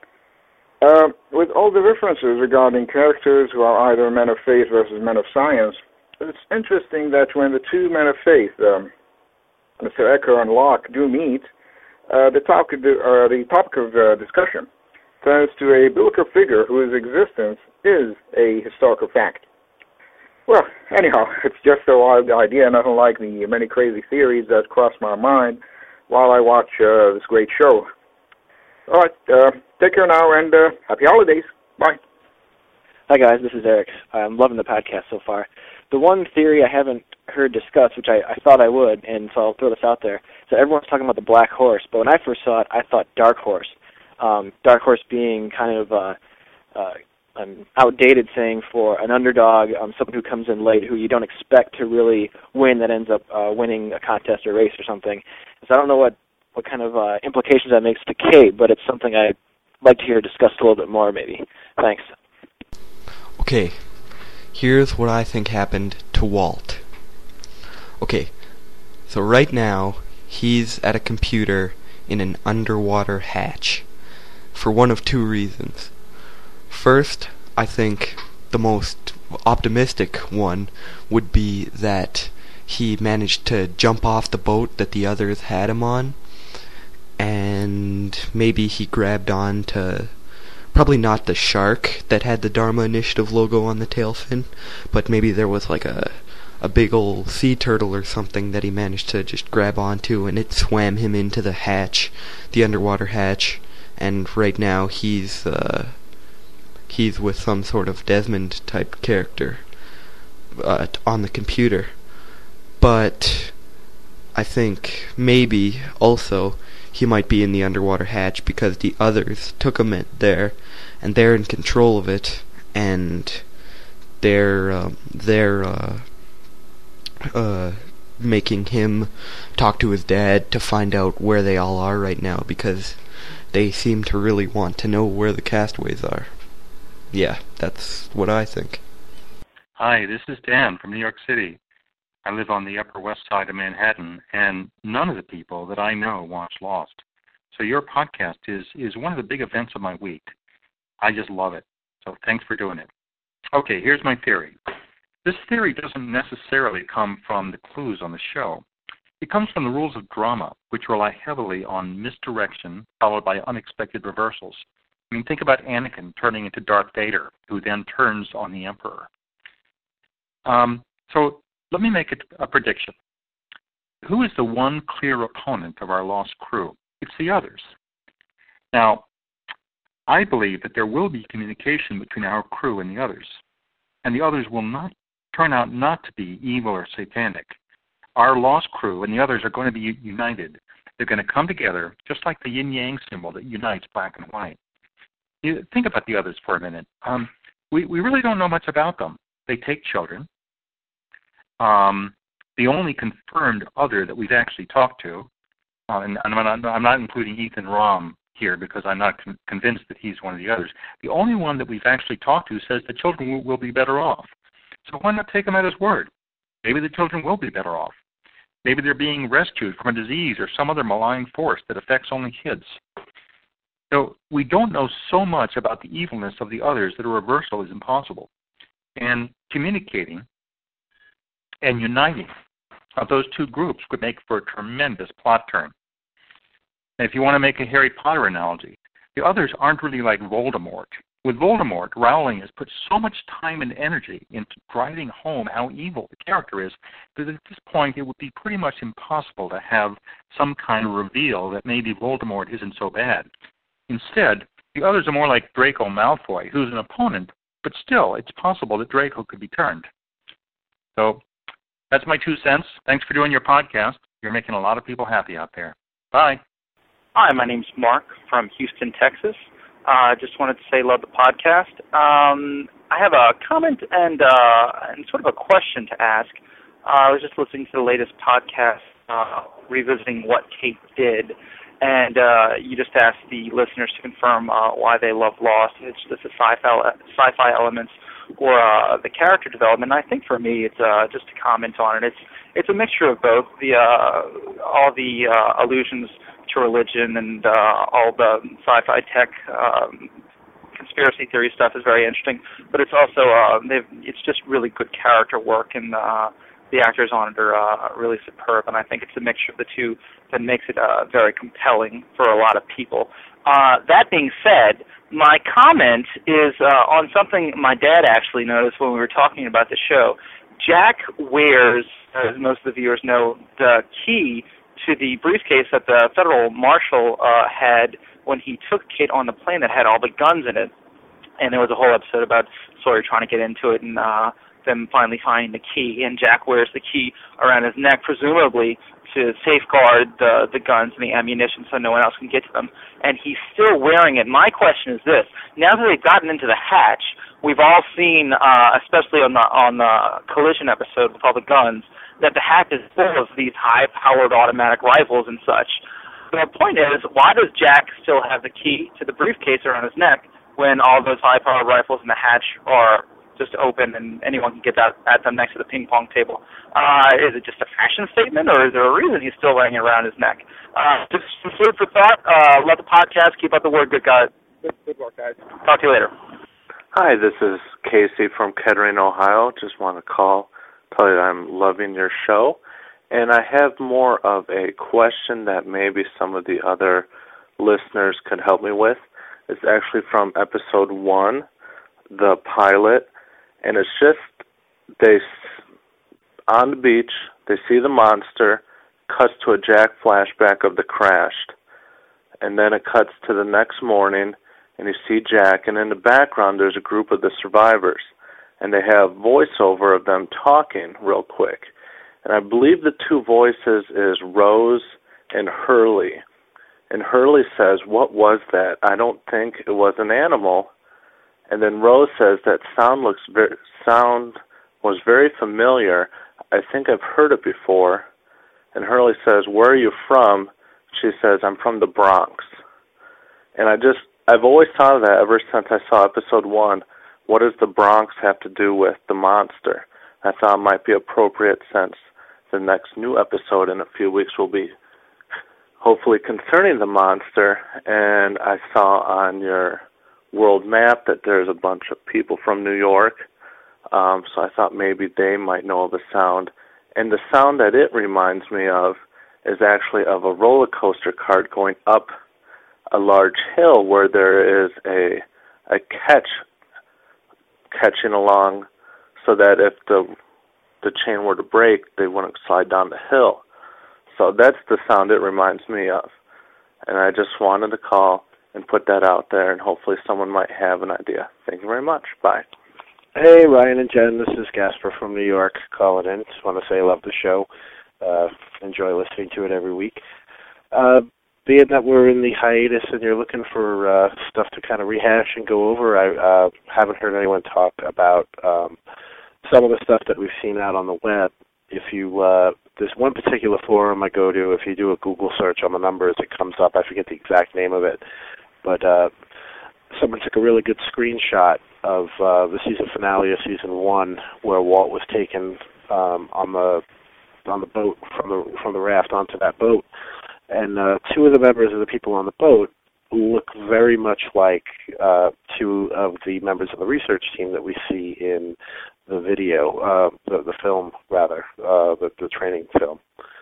With all the references regarding characters who are either men of faith versus men of science, it's interesting that when the two men of faith, Mr. Eckhart and Locke, do meet, the topic of discussion turns to a biblical figure whose existence is a historical fact. Well, anyhow, it's just a wild idea, and I don't like the many crazy theories that cross my mind while I watch this great show. All right, take care now, and happy holidays. Bye. Hi, guys. This is Eric. I'm loving the podcast so far. The one theory I haven't heard discussed, which I thought I would, and so I'll throw this out there. So everyone's talking about the Black Horse, but when I first saw it, I thought Dark Horse. Dark Horse being kind of an outdated saying for an underdog, someone who comes in late, who you don't expect to really win, that ends up winning a contest or race or something. So I don't know what kind of implications that makes to Kate, but it's something I'd like to hear discussed a little bit more, maybe. Thanks. Okay, here's what I think happened to Walt. Okay, so right now, he's at a computer in an underwater hatch for one of two reasons. First, I think the most optimistic one would be that he managed to jump off the boat that the others had him on, and maybe he grabbed on to, probably not the shark that had the Dharma Initiative logo on the tail fin, but maybe there was like a big old sea turtle or something that he managed to just grab onto, and it swam him into the hatch, the underwater hatch, and right now he's with some sort of Desmond type character on the computer. But I think maybe also he might be in the underwater hatch because the others took him there, and they're in control of it, and they're making him talk to his dad to find out where they all are right now, because they seem to really want to know where the castaways are. Yeah, that's what I think. Hi, this is Dan from New York City. I live on the Upper West Side of Manhattan, and none of the people that I know watch Lost. So your podcast is one of the big events of my week. I just love it. So thanks for doing it. Okay, here's my theory. This theory doesn't necessarily come from the clues on the show. It comes from the rules of drama, which rely heavily on misdirection followed by unexpected reversals. I mean, think about Anakin turning into Darth Vader, who then turns on the Emperor. So let me make a prediction. Who is the one clear opponent of our lost crew? It's the others. Now, I believe that there will be communication between our crew and the others, and the others will not turn out not to be evil or satanic. Our lost crew and the others are going to be united. They're going to come together, just like the yin-yang symbol that unites black and white. You think about the others for a minute. We really don't know much about them. They take children. The only confirmed other that we've actually talked to, and I'm not including Ethan Rom here because I'm not convinced that he's one of the others. The only one that we've actually talked to says the children will be better off. So why not take him at his word? Maybe the children will be better off. Maybe they're being rescued from a disease or some other malign force that affects only kids. So we don't know so much about the evilness of the others that a reversal is impossible. And communicating and uniting of those two groups could make for a tremendous plot turn. And if you want to make a Harry Potter analogy, the others aren't really like Voldemort. With Voldemort, Rowling has put so much time and energy into driving home how evil the character is that at this point it would be pretty much impossible to have some kind of reveal that maybe Voldemort isn't so bad. Instead, the others are more like Draco Malfoy, who's an opponent, but still, it's possible that Draco could be turned. So, that's my 2 cents. Thanks for doing your podcast. You're making a lot of people happy out there. Bye. Hi, my name's Mark from Houston, Texas. I just wanted to say love the podcast. I have a comment and sort of a question to ask. I was just listening to the latest podcast revisiting what Kate did, and you just asked the listeners to confirm why they love Lost. It's just the sci-fi elements or the character development. I think for me, it's just to comment on it. It's a mixture of both. All the allusions to religion and all the sci-fi tech conspiracy theory stuff is very interesting, but it's also it's just really good character work, and the actors on it are really superb, and I think it's a mixture of the two that makes it very compelling for a lot of people. That being said, my comment is on something my dad actually noticed when we were talking about the show. Jack wears, as most of the viewers know, the key to the briefcase that the federal marshal had when he took Kate on the plane that had all the guns in it. And there was a whole episode about Sawyer trying to get into it and them finally finding the key. And Jack wears the key around his neck, presumably to safeguard the guns and the ammunition so no one else can get to them. And he's still wearing it. My question is this. Now that they've gotten into the hatch, we've all seen, especially on the collision episode with all the guns, that the hatch is full of these high-powered automatic rifles and such. The point is, why does Jack still have the key to the briefcase around his neck when all those high-powered rifles in the hatch are just open and anyone can get at them next to the ping-pong table? Is it just a fashion statement, or is there a reason he's still wearing it around his neck? Just some food for thought. Love the podcast. Keep up the word, good guys. Good work, guys. Talk to you later. Hi, this is Casey from Kettering, Ohio. Just want to tell you I'm loving your show. And I have more of a question that maybe some of the other listeners could help me with. It's actually from episode 1, the pilot. And it's just, on the beach, they see the monster, cuts to a Jack flashback of the crash. And then it cuts to the next morning, and you see Jack, and in the background there's a group of the survivors. And they have voiceover of them talking real quick. And I believe the two voices is Rose and Hurley. And Hurley says, "What was that? I don't think it was an animal." And then Rose says, "That sound was very familiar. I think I've heard it before." And Hurley says, "Where are you from?" She says, "I'm from the Bronx." And I've always thought of that ever since I saw episode 1. What does the Bronx have to do with the monster? I thought it might be appropriate since the next new episode in a few weeks will be hopefully concerning the monster. And I saw on your world map that there's a bunch of people from New York. So I thought maybe they might know of the sound. And the sound that it reminds me of is actually of a roller coaster cart going up a large hill where there is a catching along, so that if the chain were to break, they wouldn't slide down the hill. So that's the sound it reminds me of. And I just wanted to call and put that out there, and hopefully someone might have an idea. Thank you very much. Bye. Hey, Ryan and Jen, this is Gasper from New York calling in. Just want to say I love the show. Enjoy listening to it every week. Being that we're in the hiatus and you're looking for stuff to kind of rehash and go over, I haven't heard anyone talk about some of the stuff that we've seen out on the web. If you there's one particular forum I go to. If you do a Google search on the numbers, it comes up. I forget the exact name of it, but someone took a really good screenshot of the season finale of season 1, where Walt was taken on the boat from the raft onto that boat, and 2 of the members of the people on the boat look very much like 2 of the members of the research team that we see in the video, the film rather, the training film.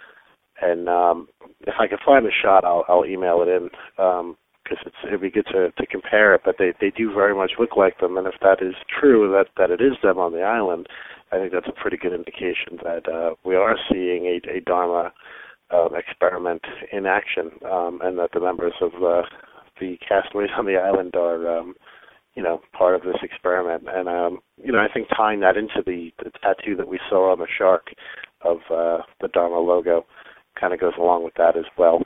And if I can find the shot, I'll email it in, because it'd be good to compare it. But they do very much look like them, and if that is true, that it is them on the island, I think that's a pretty good indication that we are seeing a Dharma experiment in action, and that the members of the castaways on the island are part of this experiment. And I think tying that into the tattoo that we saw on the shark of the Dharma logo kind of goes along with that as well.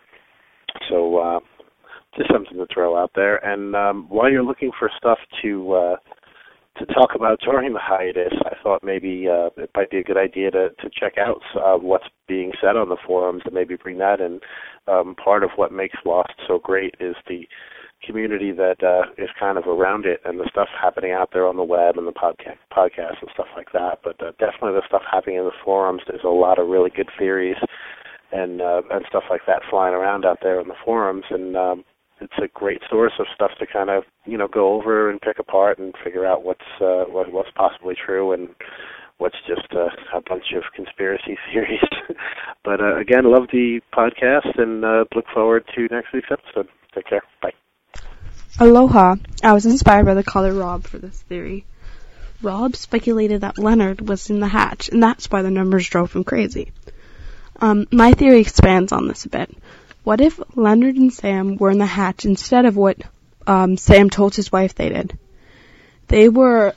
So just something to throw out there. And while you're looking for stuff to talk about during the hiatus, I thought maybe it might be a good idea to check out what's being said on the forums and maybe bring that in. Part of what makes Lost so great is the community that is kind of around it, and the stuff happening out there on the web and the podcast and stuff like that. But definitely the stuff happening in the forums, there's a lot of really good theories and stuff like that flying around out there in the forums, and it's a great source of stuff to kind of go over and pick apart and figure out what's possibly true and what's just a bunch of conspiracy theories. But again, love the podcast and look forward to next week's episode. Take care. Bye. Aloha. I was inspired by the caller Rob for this theory. Rob speculated that Leonard was in the hatch, and that's why the numbers drove him crazy. My theory expands on this a bit. What if Leonard and Sam were in the hatch instead of what Sam told his wife they did? They were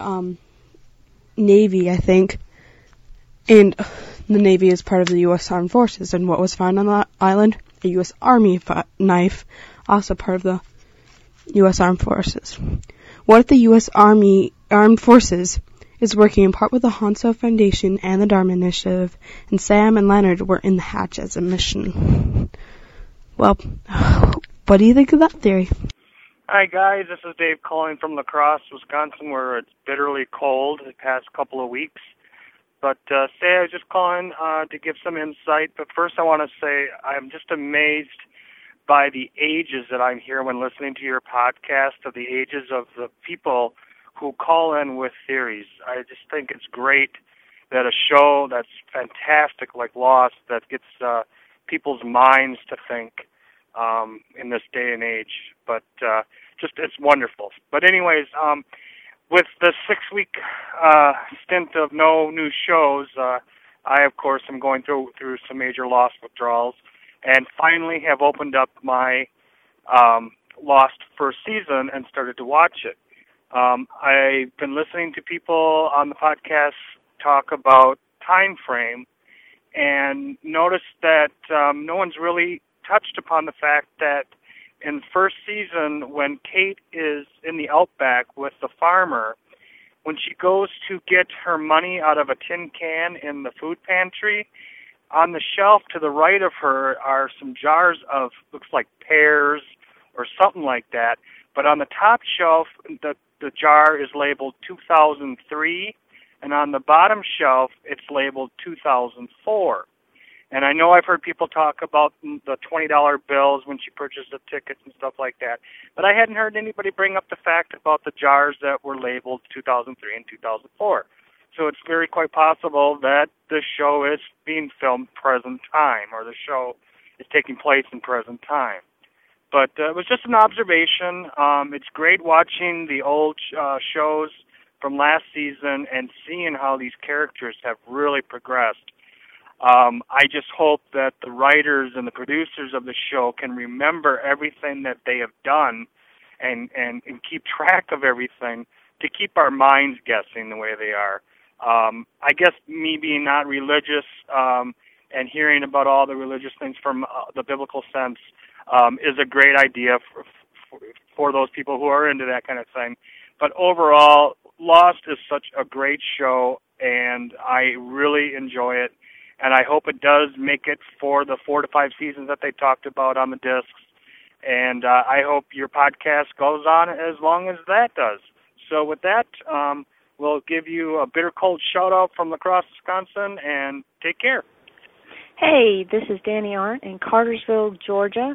Navy, I think, and the Navy is part of the U.S. Armed Forces, and what was found on the island? A U.S. Army knife, also part of the U.S. Armed Forces. What if the U.S. Armed Forces is working in part with the Hanso Foundation and the Dharma Initiative, and Sam and Leonard were in the hatch as a mission? Well, what do you think of that theory? Hi, guys. This is Dave calling from La Crosse, Wisconsin, where it's bitterly cold the past couple of weeks. But I was just calling to give some insight. But first I want to say I'm just amazed by the ages that I'm hearing when listening to your podcast, of the ages of the people who call in with theories. I just think it's great that a show that's fantastic like Lost, that gets people's minds to think in this day and age. But it's wonderful. But anyways, with the 6-week stint of no new shows, I, of course, am going through some major Lost withdrawals, and finally have opened up my Lost first season and started to watch it. I've been listening to people on the podcast talk about time frame, and noticed that no one's really touched upon the fact that in the first season, when Kate is in the outback with the farmer, when she goes to get her money out of a tin can in the food pantry, on the shelf to the right of her are some jars of, looks like pears or something like that, but on the top shelf, the jar is labeled 2003, and on the bottom shelf, it's labeled 2004. And I know I've heard people talk about the $20 bills when she purchased the tickets and stuff like that, but I hadn't heard anybody bring up the fact about the jars that were labeled 2003 and 2004. So it's very quite possible that the show is being filmed present time, or the show is taking place in present time. But it was just an observation. It's great watching the old shows from last season and seeing how these characters have really progressed. I just hope that the writers and the producers of the show can remember everything that they have done and keep track of everything to keep our minds guessing the way they are. I guess me being not religious and hearing about all the religious things from the biblical sense is a great idea for those people who are into that kind of thing. But overall, Lost is such a great show, and I really enjoy it. And I hope it does make it for the 4 to 5 seasons that they talked about on the discs. And I hope your podcast goes on as long as that does. So with that, we'll give you a bitter cold shout-out from La Crosse, Wisconsin, and take care. Hey, this is Danny Arndt in Cartersville, Georgia.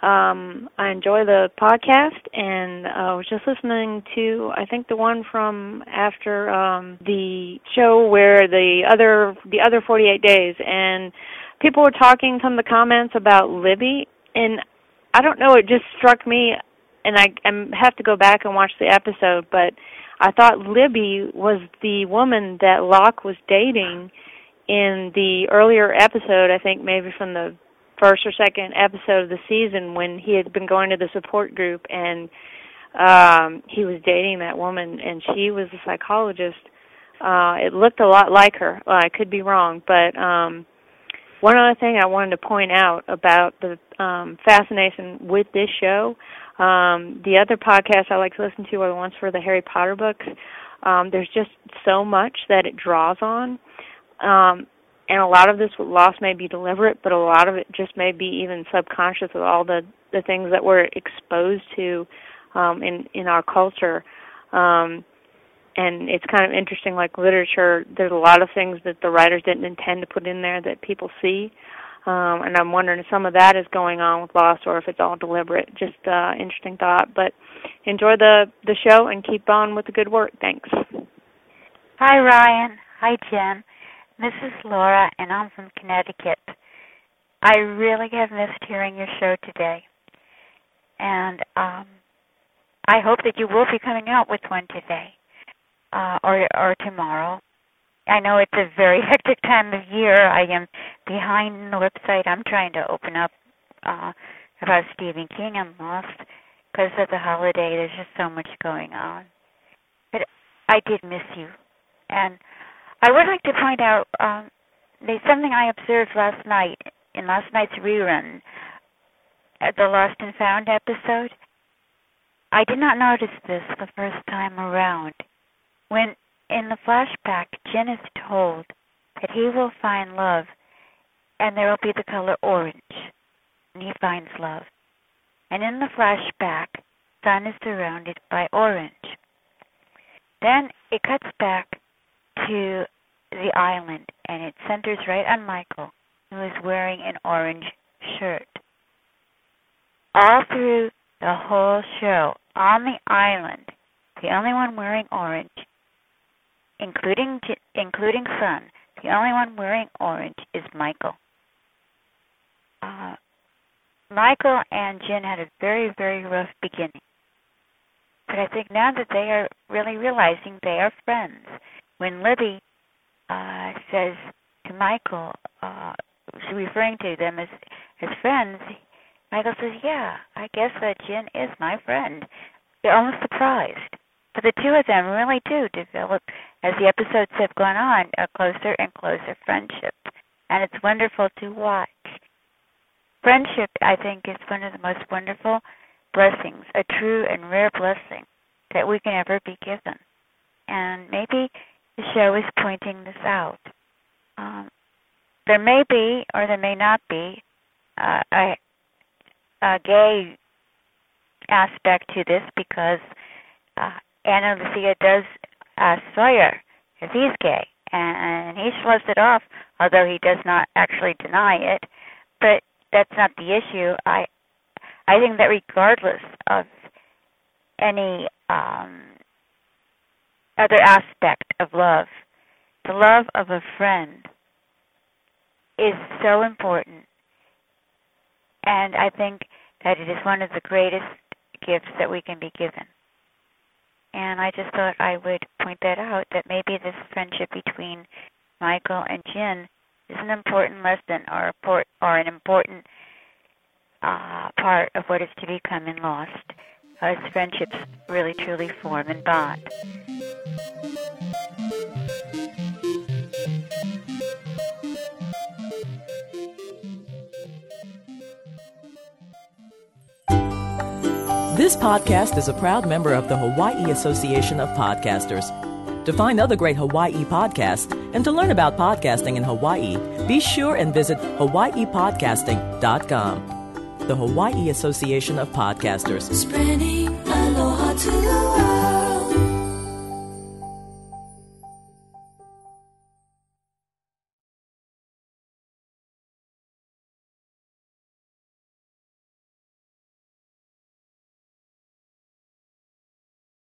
I enjoy the podcast, and I was just listening to, I think, the one from after the show where the other 48 days, and people were talking, some of the comments about Libby, and I don't know, it just struck me, and I have to go back and watch the episode, but I thought Libby was the woman that Locke was dating in the earlier episode, I think maybe from the first or second episode of the season, when he had been going to the support group and he was dating that woman, and she was a psychologist. It looked a lot like her. Well, I could be wrong, but one other thing I wanted to point out about the fascination with this show, the other podcasts I like to listen to are the ones for the Harry Potter books. There's just so much that it draws on. And a lot of this with Lost may be deliberate, but a lot of it just may be even subconscious of all the things that we're exposed to in our culture. And it's kind of interesting, like literature, there's a lot of things that the writers didn't intend to put in there that people see. And I'm wondering if some of that is going on with Lost or if it's all deliberate. Just interesting thought. But enjoy the show and keep on with the good work. Thanks. Hi, Ryan. Hi, Jen. This is Laura, and I'm from Connecticut. I really have missed hearing your show today. And I hope that you will be coming out with one today or tomorrow. I know it's a very hectic time of year. I am behind the website. I'm trying to open up about Stephen King and Lost because of the holiday. There's just so much going on. But I did miss you. And I would like to point out there's something I observed last night in last night's rerun at the Lost and Found episode. I did not notice this the first time around. When in the flashback, Jin is told that he will find love and there will be the color orange, and he finds love. And in the flashback, Sun is surrounded by orange. Then it cuts back to the island, and it centers right on Michael, who is wearing an orange shirt. All through the whole show, on the island, the only one wearing orange, including Sun, the only one wearing orange is Michael. Michael and Jin had a very, very rough beginning. But I think now that they are really realizing they are friends, when Libby says to Michael, she's referring to them as friends, Michael says, yeah, I guess that Jin is my friend. They're almost surprised. But the two of them really do develop, as the episodes have gone on, a closer and closer friendship. And it's wonderful to watch. Friendship, I think, is one of the most wonderful blessings, a true and rare blessing that we can ever be given. And maybe the show is pointing this out. There may be, or there may not be, a gay aspect to this because Ana Lucia does ask Sawyer if he's gay, and he shrugs it off, although he does not actually deny it. But that's not the issue. I think that regardless of any other aspect of love, the love of a friend is so important. And I think that it is one of the greatest gifts that we can be given. And I just thought I would point that out, that maybe this friendship between Michael and Jen is an important lesson or an important part of what is to become in Lost, as friendships really truly form and bond. This podcast is a proud member of the Hawaii Association of Podcasters. To find other great Hawaii podcasts and to learn about podcasting in Hawaii, be sure and visit hawaiipodcasting.com. The Hawaii Association of Podcasters. Spreading